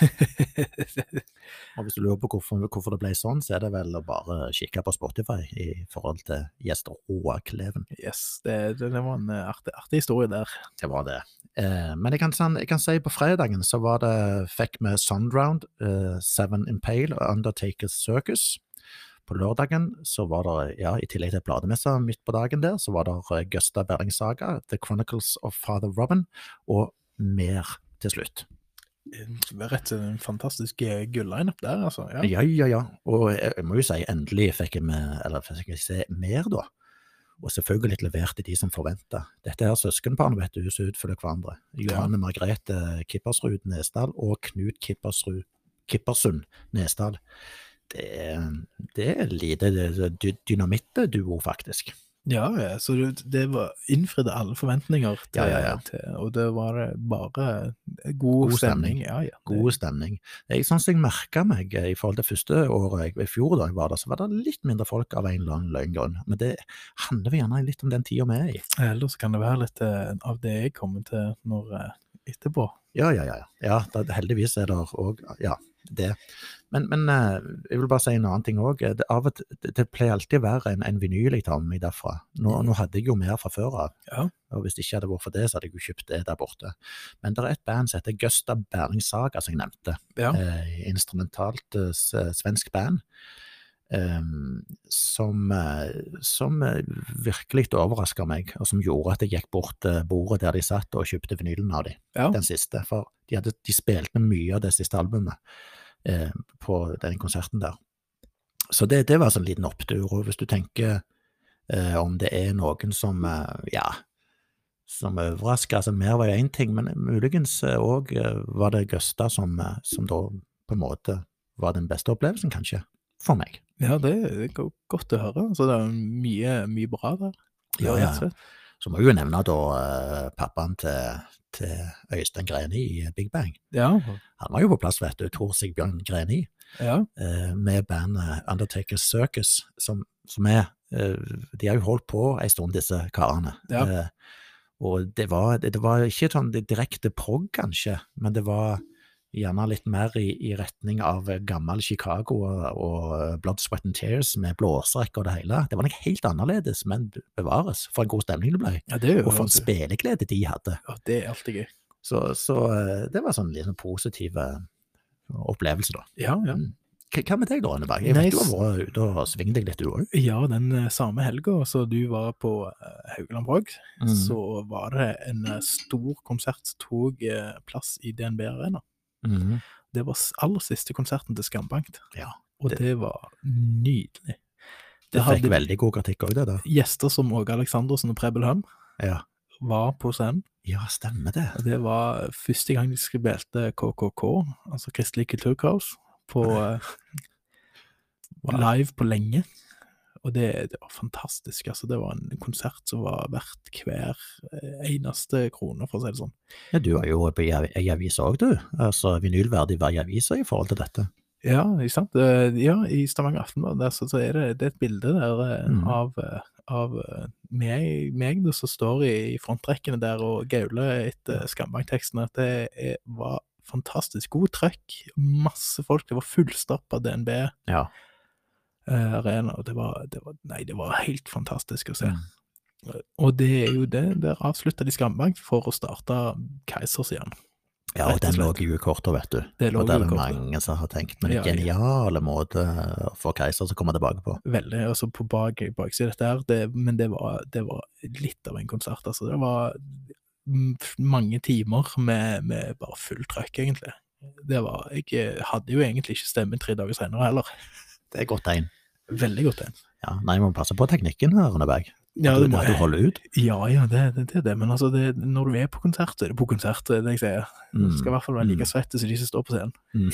Og hvis du lurer på hvorfor det ble sånn, så er det vel å bare kikke på Spotify i forhold til gjester Roar Kleven. Yes, det var en artig historie der. Det var det. Men jeg kan si på fredagen så fikk vi Sunround, Seven Impale og Undertaker's Circus. På lørdagen så var det, i tillegg til plademessa midt på dagen der, så var det Gösta Berlings Saga, The Chronicles of Father Robin, og mer til slutt. Rett og slett en fantastisk gull-line-up der, altså. Ja. Og jeg må jo si, endelig fikk jeg se mer da. Og selvfølgelig leverte de som forventet. Dette her søskenbarnet, vet du, så utfølger hverandre. Johanne Margrethe Kippersrud Nesdal og Knut Kippersund Nesdal. Det er lite dynamitt-duo, faktisk. Ja, så det var innfridde alle forventninger og det var bare god stemning. God stemning. Sånn som jeg merket meg i forhold til første året i fjor da jeg var der, så var det litt mindre folk av en eller annen løgngrunn. Men det handler gjerne litt om den tiden vi er i. Ellers kan det være litt av det jeg kommer til når etterpå. Ja. Heldigvis er det også, det. Men jeg vil bare si en annen ting også. Det pleier alltid å være en vinyl jeg tar med meg derfra. Nå hadde jeg jo mer fra før av, og hvis det ikke hadde vært for det, så hadde jeg jo kjøpt det der borte. Men det er et band som heter Gösta Berlings Saga, som jeg nevnte. Instrumentalt svensk band, som virkelig overrasket meg, og som gjorde at jeg gikk bort til bordet der de satt og kjøpte vinylen av dem, den siste, for de spilte mye av det siste albumet på den konserten der. Så det var sånn en liten opptur, og hvis du tenker om det er noen som overrasker, altså mer var jo en ting, men muligens også var det Gösta som da på en måte var den beste opplevelsen, kanskje, for meg. Ja, det er godt å høre, så det er mye bra der. Ja. Så må jeg jo nevne da pappaen til Øystein Greni i Big Bang. Ja. Han var jo på plass, vet du, Tor Sigbjørn Greni, med bandet Undertaker's Circus, som de har jo holdt på en stund, disse karene. Og det var ikke sånn direkte prog, kanskje, men det var gjerne litt mer i retning av gammel Chicago og Blood, Sweat and Tears med blåserekke og det hele. Det var nok helt annerledes, men bevares for en god stemning det ble. Og for en spilleglede de hadde. Ja, det er alltid gøy. Så det var sånn litt positiv opplevelse da. Ja. Hva med deg da, Anneberg? Jeg vet du har vært ute og svingt deg litt du også. Ja, den samme helga, så du var på Haugaland Prog, så var det en stor konsert som tog plass i DNB Arena. Det var aller siste konserten til Skambankt, Ja, og det var nydelig. det fikk veldig god kritikk også, det da. Gjester som Åge Aleksandersen og Prebble Høm Ja. var på scenen. Ja, stemmer det. Og det var første gang de spilte KKK, altså Kristelig Kulturkaos, på live på lenge. Og det var fantastisk, altså. Det var en konsert som var verdt hver eneste krone, for å si det sånn. Ja, du var jo på i avisa også, du. Altså, vinylverdig var i avisa i forhold til dette. Ja, ikke sant? Ja, i Stavanger Aftenblad, så er det et bilde der av meg som står i frontrekkene der og gauler etter Skambank-teksten, at det var fantastisk god trøkk, masse folk, det var fullstoppet DNB. Ja. Arena, og det var helt fantastisk å se. Og det er jo det, der avsluttet de Skambank for å starte Keisers igjen. Ja, og den lå i kortet, vet du. Og det mange som har tenkt, men en geniale måte for Keiser som kommer tilbake på. Veldig, altså på baksiden dette men det var litt av en konsert, altså. Det var mange timer med bare full trøkk, egentlig. Jeg hadde jo egentlig ikke stemme 3 dager senere heller. Det godt tegn. Veldig godt tegn. Ja, nei, må passe på teknikken her, Rønneberg. Ja, at du holder ut. Ja, det er det, men altså, når du er på konsert, så er det på konsert, det jeg sier. Du skal i hvert fall være like svette som de som står på scenen.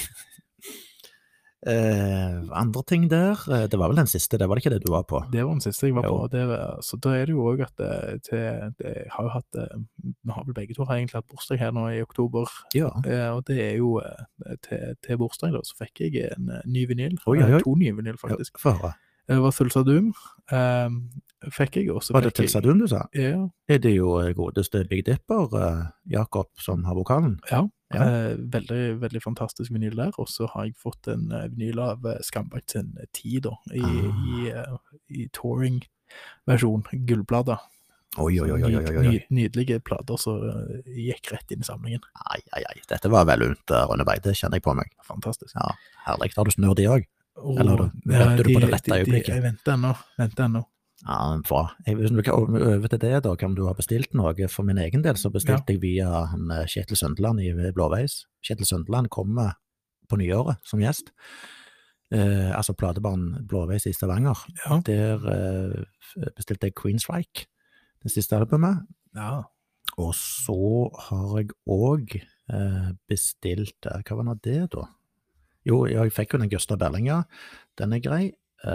Andre ting der, det var vel den siste, det var ikke det du var på? Det var den siste jeg var på, så da er det jo også at jeg har jo hatt, vi har vel begge to har egentlig hatt bursdag her nå i oktober, og det er jo til bursdag da, så fikk jeg en ny vinyl, 2 nye vinyl faktisk. For hva? Det var Tulsa Doom, fikk jeg også. Var det Tulsa Doom du sa? Ja. Er det jo godeste Big Dipper, Jakob, som har vokalen? Ja. Veldig, veldig fantastisk vinyl der, og så har jeg fått en vinyl av Skambank sin 10 da, i touring-versjon, gullblader. Oi. Nydelige plader, så gikk rett inn i samlingen. Ai, dette var vel unt, Rønneberg, det kjenner jeg på meg. Fantastisk. Ja, herlig. Har du snør de også? Eller venter du på det rette øyeblikket? Jeg venter ennå. Ja, bra. Hvis du kan over til det da, kan du ha bestilt noe? For min egen del så bestilte jeg via Kjetil Søndeland i Blåveis. Kjetil Søndeland kommer på nyåret som gjest. Altså platebarn Blåveis i Stavanger. Ja. Der bestilte jeg Queensryche, det siste albumet. Ja. Og så har jeg også bestilt, hva var nå det da? Jo, jeg fikk jo den Gustav Berlinga, den er grei.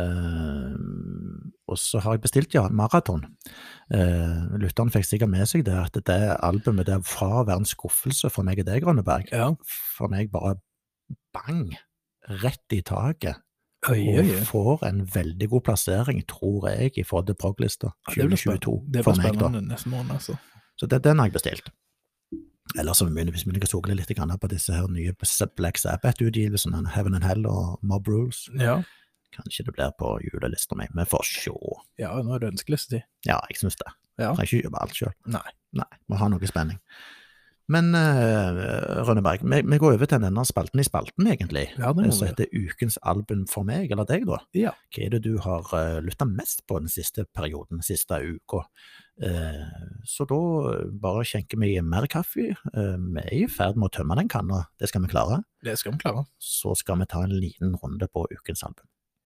Og så har jeg bestilt, Marathon. Lytteren fikk sikkert med seg det, at det albumet det fra å være en skuffelse for meg og deg, Rønneberg. Ja. For meg bare bang, rett i taket. Og får en veldig god plassering, tror jeg, i forhold til prog-lista 2022. Det blir spennende neste måned, altså. Så den har jeg bestilt. Eller så hvis vi kan sogle litt på disse her nye Black Sabbath-utgivelsene, Heaven and Hell og Mob Rules. Ja. Kanskje det blir på julelista mi, men for se. Ja, nå er det ønskeliste. Ja, jeg synes det. Jeg kan ikke gjøre alt selv. Nei, må ha noe spenning. Men Rønneberg, vi går over til denne spalten i spalten egentlig. Ja, det så heter ukens album for meg, eller deg da. Ja. Hva er det du har lyttet mest på den siste perioden, siste uka? Så da bare skjenker vi mer kaffe. Vi er i ferd med å tømme den kanna, det skal vi klare. Det skal vi klare. Så skal vi ta en liten runde på ukens album.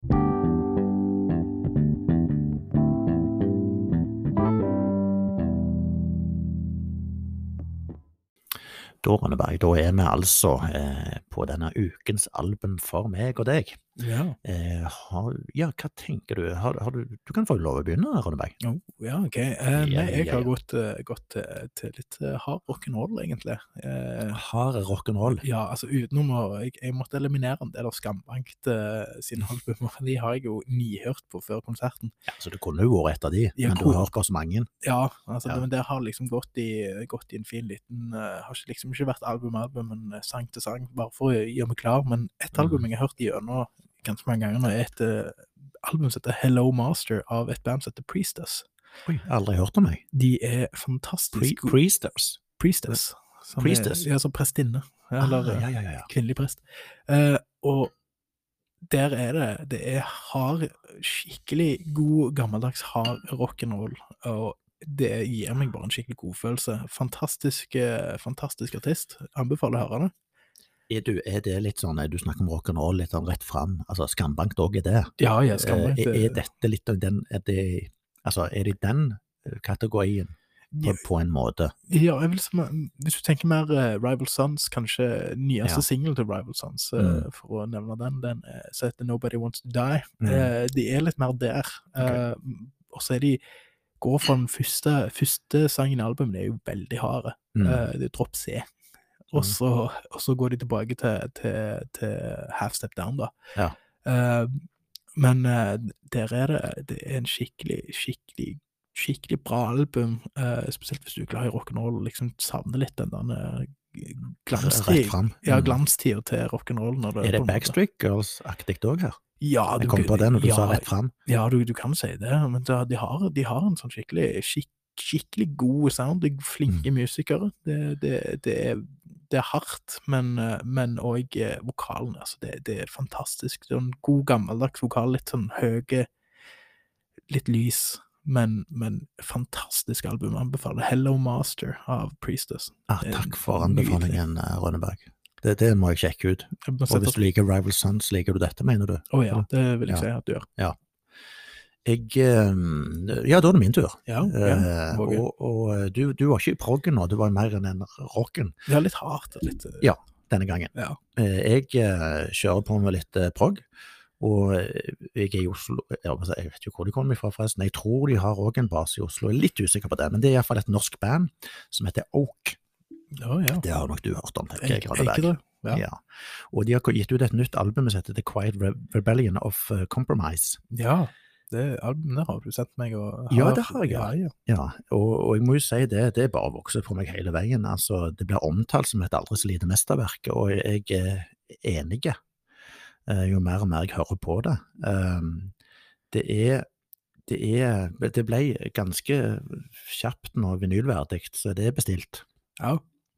Da, Rønneberg, da er vi altså på denne ukens album for meg og deg. Ja. Hva tenker du? Du kan få lov å begynne, Rønneberg. Ja, ok. Jeg har gått til litt hard rock'n'roll, egentlig. Hard rock'n'roll? Ja, altså utenom jeg måtte eliminere en del av Skambank sine album. De har jeg jo nihørt på før konserten. Ja, så du kunne jo vært et av de, men du har hørt på så mange. Ja, altså men det har liksom gått i en fin liten, har liksom ikke vært album, men sang til sang, bare for å gjøre meg klar. Men et album jeg har hørt gjennom ganske mange ganger nå er et album som heter Hello Master av et band som heter Priestess. Oi, jeg har aldri hørt om meg. De er fantastisk. Priestess? Priestess. Ja, som prestinne. Eller kvinnelig prest. Og der det hard, skikkelig god, gammeldags hard rock'n'roll, og det gir meg bare en skikkelig god følelse. Fantastisk artist. Anbefaler å høre det. Er det litt sånn, du snakker om rock'n'roll litt sånn rett frem, altså Skambank dog det? Ja, Skambank. Er dette litt av den, er det i den kategorien på en måte? Ja, hvis du tenker mer Rival Sons, kanskje nyeste single til Rival Sons, for å nevne den så heter Nobody Wants to Die. De er litt mer der. Og så går fra den første sangen i albumet, det er jo veldig harde. Det er Drop C. Og så går de tilbake til Half Step Down, da. Ja. Men der det en skikkelig bra album, spesielt hvis du er glad i rock'n'roll, og liksom savner litt den der glanstida til rock'n'roll. Det Backstreet Girls-aktig også her? Ja, jeg kom på det når du sa rett frem. Ja, du kan si det, men de har en sånn skikkelig god sound, de flinke musikere. Det hardt, men også vokalen, altså det fantastisk. Det en god gammeldags vokal, litt sånn høye, litt lys, men fantastisk album. Anbefaler Hello Master av Priestess. Takk for anbefalingen, Rønneberg. Det må jeg sjekke ut. Og hvis du liker Rival Sons, liker du dette, mener du? Ja, det vil jeg si at du gjør. Ja. Da det min tur. Ja, og du var ikke i proggen nå, du var mer enn rocken. Ja, litt hardt. Ja, denne gangen. Ja. Jeg kjører på med litt prog, og jeg i Oslo, jeg vet ikke hvor de kommer fra forresten, jeg tror de har også en base i Oslo, jeg er litt usikker på det, men det er i hvert fall et norsk band som heter Oak. Ja. Det har nok du hørt om, tenker jeg. Ikke det? Ja. Og de har gitt ut et nytt album som heter The Quiet Rebellion of Compromise. Ja, det albumet har du sett meg Ja, det har jeg. Ja. Og jeg må jo si det bare vokser på meg hele veien. Altså, det blir omtalt som et aldri så lite mesterverk, og jeg er enig. Jo mer og mer jeg hører på det. Det ble ganske kjapt nå vinylverdig, så det er bestilt. Ja.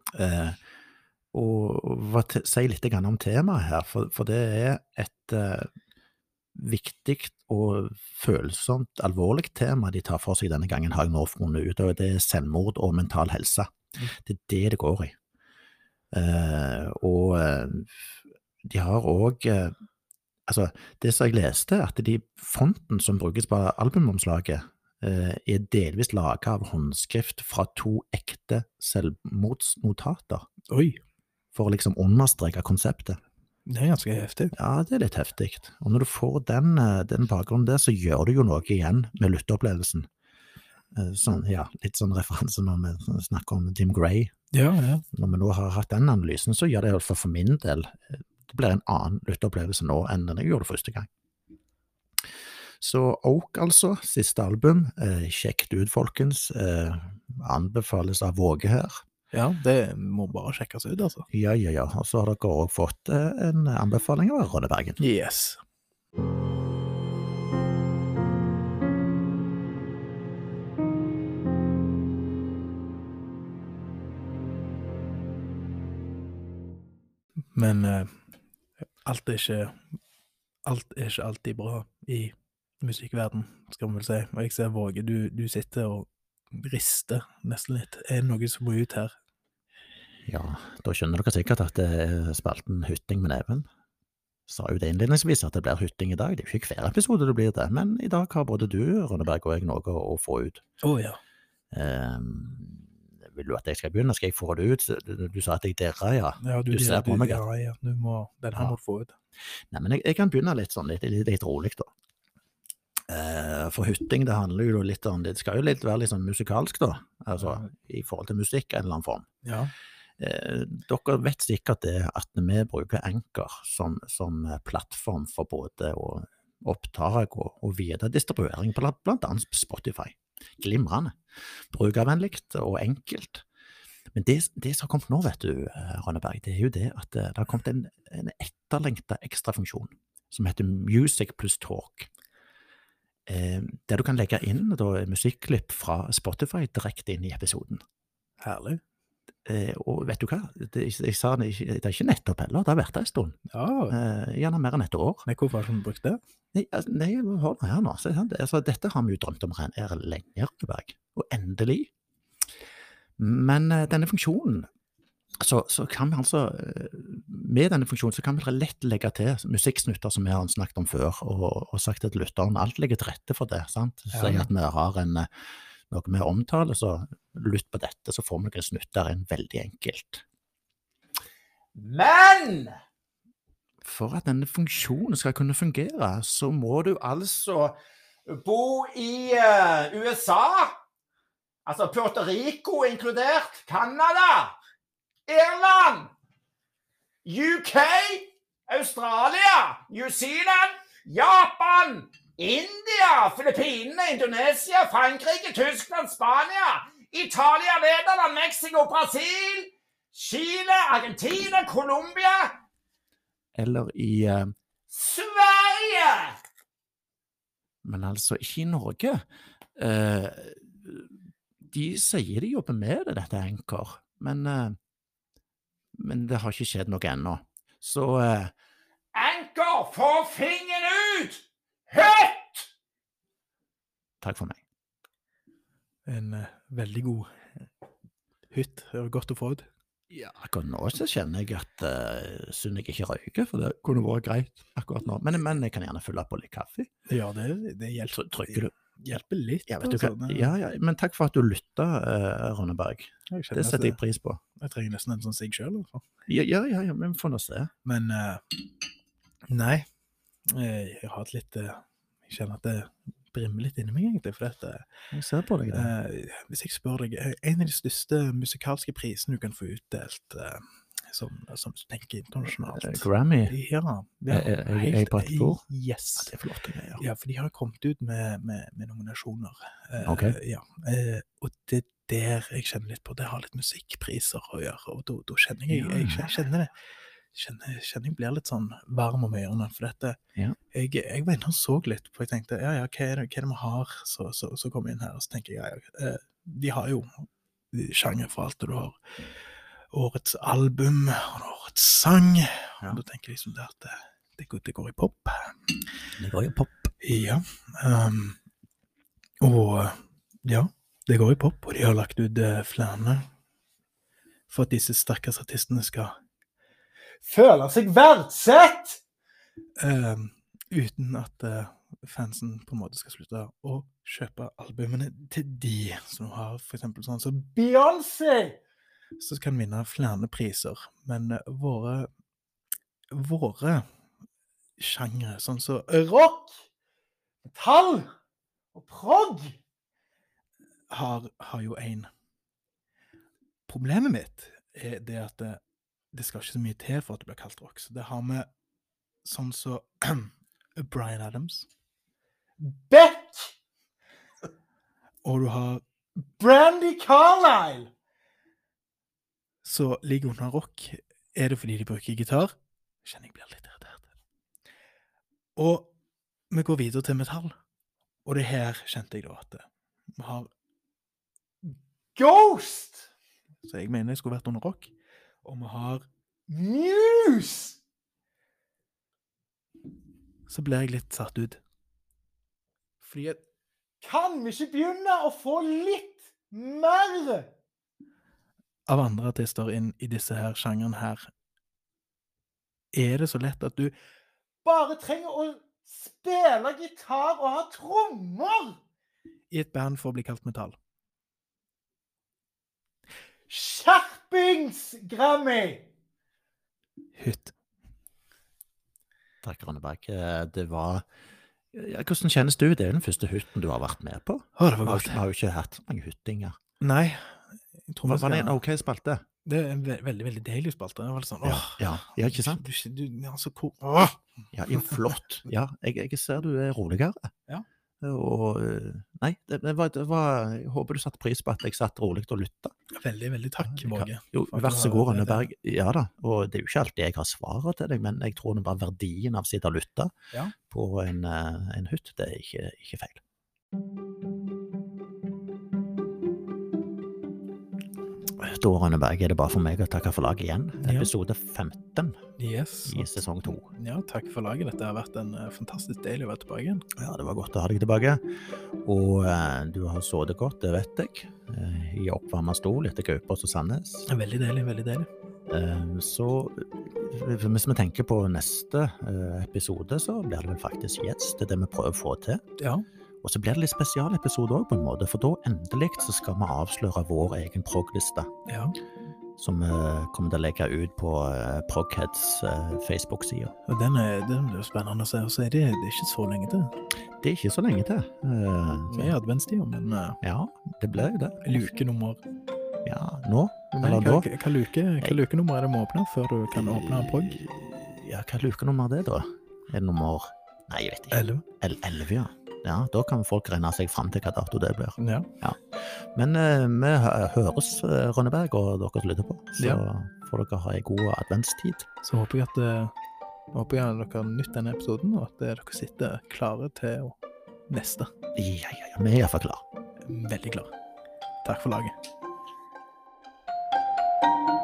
Og si litt om temaet her, for det er et viktig og følsomt, alvorlig tema de tar for seg denne gangen, har jeg nå funnet ut, og det er selvmord og mental helse. Det er det går i. Og de har også, altså det som jeg leste, at de fonten som brukes på albumomslaget er delvis laget av håndskrift fra 2 ekte selvmordsnotater. Oi! For å liksom understreke konseptet. Det er ganske heftig. Ja, det er litt heftig. Og når du får den bakgrunnen der, så gjør du jo noe igjen med lytteopplevelsen. Sånn, ja, litt sånn referanse når vi snakker om Tim Gray. Ja. Når vi nå har hatt den analysen, så gjør det i hvert fall for min del, det blir en annen lytteopplevelse nå enn den jeg gjorde første gang. Så Oak altså, siste album, sjekk det ut folkens, anbefales av Våge her. Ja, det må bare sjekkes ut altså. Ja, og så har dere også fått en anbefaling av Rønnebergen. Yes. Men alt er ikke alltid bra i musikkverden, skal man vel si. Og jeg ser Våge, du sitter og rister nesten litt. Er det noe som må ut her? Ja, da skjønner dere sikkert at det er spalten hytting med neven. Sa jo det innledningsvis at det blir hytting i dag. Det er jo ikke hver episode det blir det, men i dag har både du, Rønneberg, og jeg noe å få ut. Ja. Vil du at jeg skal begynne? Skal jeg få det ut? Du sa at jeg dirrer, ja. Ja, du ser på meg. Ja, den her må du få ut. Nei, men jeg kan begynne litt sånn, litt rolig da. For hytting, det handler jo litt om, det skal jo være litt sånn musikalsk da, altså i forhold til musikk en eller annen form. Ja. Dere vet sikkert det at vi bruker Anchor som plattform for både opptak og videre distribuering på blant annet Spotify. Glimrende, brukervennligt og enkelt. Men det som har kommet nå, vet du, Rønneberg, det er jo det at det har kommet en etterlengtet ekstra funksjon som heter Music plus Talk. Der du kan legge inn musikklipp fra Spotify direkte inn i episoden. Herlig. Og vet du hva? Jeg sa det er ikke nettopp heller, det har vært det en stund. Ja. Gjerne mer enn et år. Nei, hvorfor har du brukt det? Nei, hold her nå. Altså, dette har vi jo drømt om lenge, Rønneberg. Og endelig. Men denne funksjonen Så kan vi altså, med denne funksjonen, så kan vi lett legge til musikksnutter som vi har snakket om før, og sagt til lytteren, alt ligger til rette for det, sant? Så sier at vi har noe vi omtaler, så lytt på dette, så får vi noen snutter inn veldig enkelt. Men For at denne funksjonen skal kunne fungere, så må du altså bo i USA, altså Puerto Rico inkludert, Canada, Irland, UK, Australia, New Zealand, Japan, India, Filippinene, Indonesia, Frankrike, Tyskland, Spania, Italia, Nederland, Mexico, Brasil, Chile, Argentina, Colombia, eller i Sverige! Men altså ikke i Norge. De sier de jobber med det, dette Anchor, men det har ikke skjedd noe ennå. Så Anchor, få fingeren ut! Høtt! Takk for meg. En veldig god hytt. Det var godt å få ut. Ja, akkurat nå så kjenner jeg at synd jeg ikke røyker, for det kunne vært greit akkurat nå. Men jeg kan gjerne fylle på litt kaffe. Ja, det hjelper. Trykker du? Hjelper litt. Ja, vet du hva? Ja, men takk for at du lyttet, Rønneberg. Det setter jeg pris på. Jeg trenger nesten en sånn sig selv, i hvert fall. Ja, men vi får nå se. Men, nei, jeg har hatt litt, jeg kjenner at det brimmer litt inni meg egentlig, for dette. Jeg ser på deg det. Hvis jeg spør deg, en av de største musikalske prisene du kan få utdelt, som du tenker internasjonalt. Grammy? Ja. Jeg på et ord? Yes. Ja, det er flott. Ja, for de har kommet ut med nominasjoner. Ok. Ja, og det der jeg kjenner litt på, det har litt musikkpriser å gjøre, og da kjenner jeg kjenner det. Kjenner jeg blir litt sånn varm om ørene, for dette, jeg var inne og så litt, for jeg tenkte, hva er det vi har, så kom jeg inn her, og så tenker jeg, de har jo sjanger for alt, og du har årets album, og årets sang, og da tenker jeg liksom det at det går i pop. Det går i pop. Ja, og ja, det går i pop, og de har lagt ut flere for at disse stakkars artistene skal føle seg verdsett uten at fansen på en måte skal slutte å kjøpe albumene til de som har for eksempel sånn som Beyoncé, så kan vinne flere priser, men våre sjangre, sånn som rock, metall og prog har jo en. Problemet mitt er det at det skal ikke så mye til for at det blir kalt rock. Så det har vi sånn så Bryan Adams, Beck, og du har Brandi Carlile. Så ligger under rock. Er det fordi de bruker gitar? Kjenner jeg blir litt irritert. Og vi går videre til metall. Og det her kjente jeg da at vi har Ghost! Så jeg mener jeg skulle vært under rock. Og vi har Muse! Så blir jeg litt satt ut. Fordi at kan vi ikke begynne å få litt mer av andre artister inn i disse her sjangeren her? Er det så lett at du bare trenger å spille gitar og ha trommer i et band for å bli kalt metall? Skjerpings, Grammy! Hytt. Takk, Rønneberg. Det var... Ja, hvordan kjennes du? Det er den første hytten du har vært med på. Det var godt. Vi har jo ikke hatt mange hyttinger. Nei. Var det en ok spalte? Det er en veldig, veldig deilig spalte. Det var litt sånn, ja, ikke sant? Altså, Ja, flott. Ja, jeg ser du er roligere. Ja. Og nei, det var jeg håper du satte pris på at jeg satt rolig og lyttet. Veldig, veldig takk, Våge. Jo, vær så god, Rønneberg. Ja da, og det er jo ikke alltid jeg har svaret til deg, men jeg tror det bare verdien av å sitte og lytte på en hytt, det er ikke feil. Da, Rønneberg, er det bare for meg å takke for laget igjen. Episode 15 i sesong 2. Ja, takk for laget. Dette har vært en fantastisk deilig å være tilbake igjen. Ja, det var godt å ha deg tilbake. Og du har sovet godt, det vet jeg. I oppvarmet stol etter Gaupås og Sandnes. Veldig deilig, veldig deilig. Så hvis vi tenker på neste episode, så blir det vel faktisk gjest, det vi prøver å få til. Ja. Og så blir det litt spesialepisode også på en måte, for da endelig så skal vi avsløre vår egen prog-liste. Ja. Som vi kommer til å legge ut på Progheads Facebook-side. Og den er jo spennende å se, og så er det ikke så lenge til. Det er ikke så lenge til. Vi er adventstid, men ja, det ble jo det. Lukenummer. Ja, nå? Nei, Eller da? hva lukenummer er det vi åpner før du kan åpne prog? Ja, hva lukenummer er det da? Er det nummer... Nei, jeg vet ikke. 11. 11, ja. Ja, da kan folk regne seg frem til hva dato det blir. Ja. Ja. Men vi høres, Rønneberg, og dere som lytter på. Så får dere ha en god adventstid. Så håper jeg at dere har nytt denne episoden, og at dere sitter klare til å neste. Ja, vi er i hvert fall klar. Veldig klar. Takk for laget.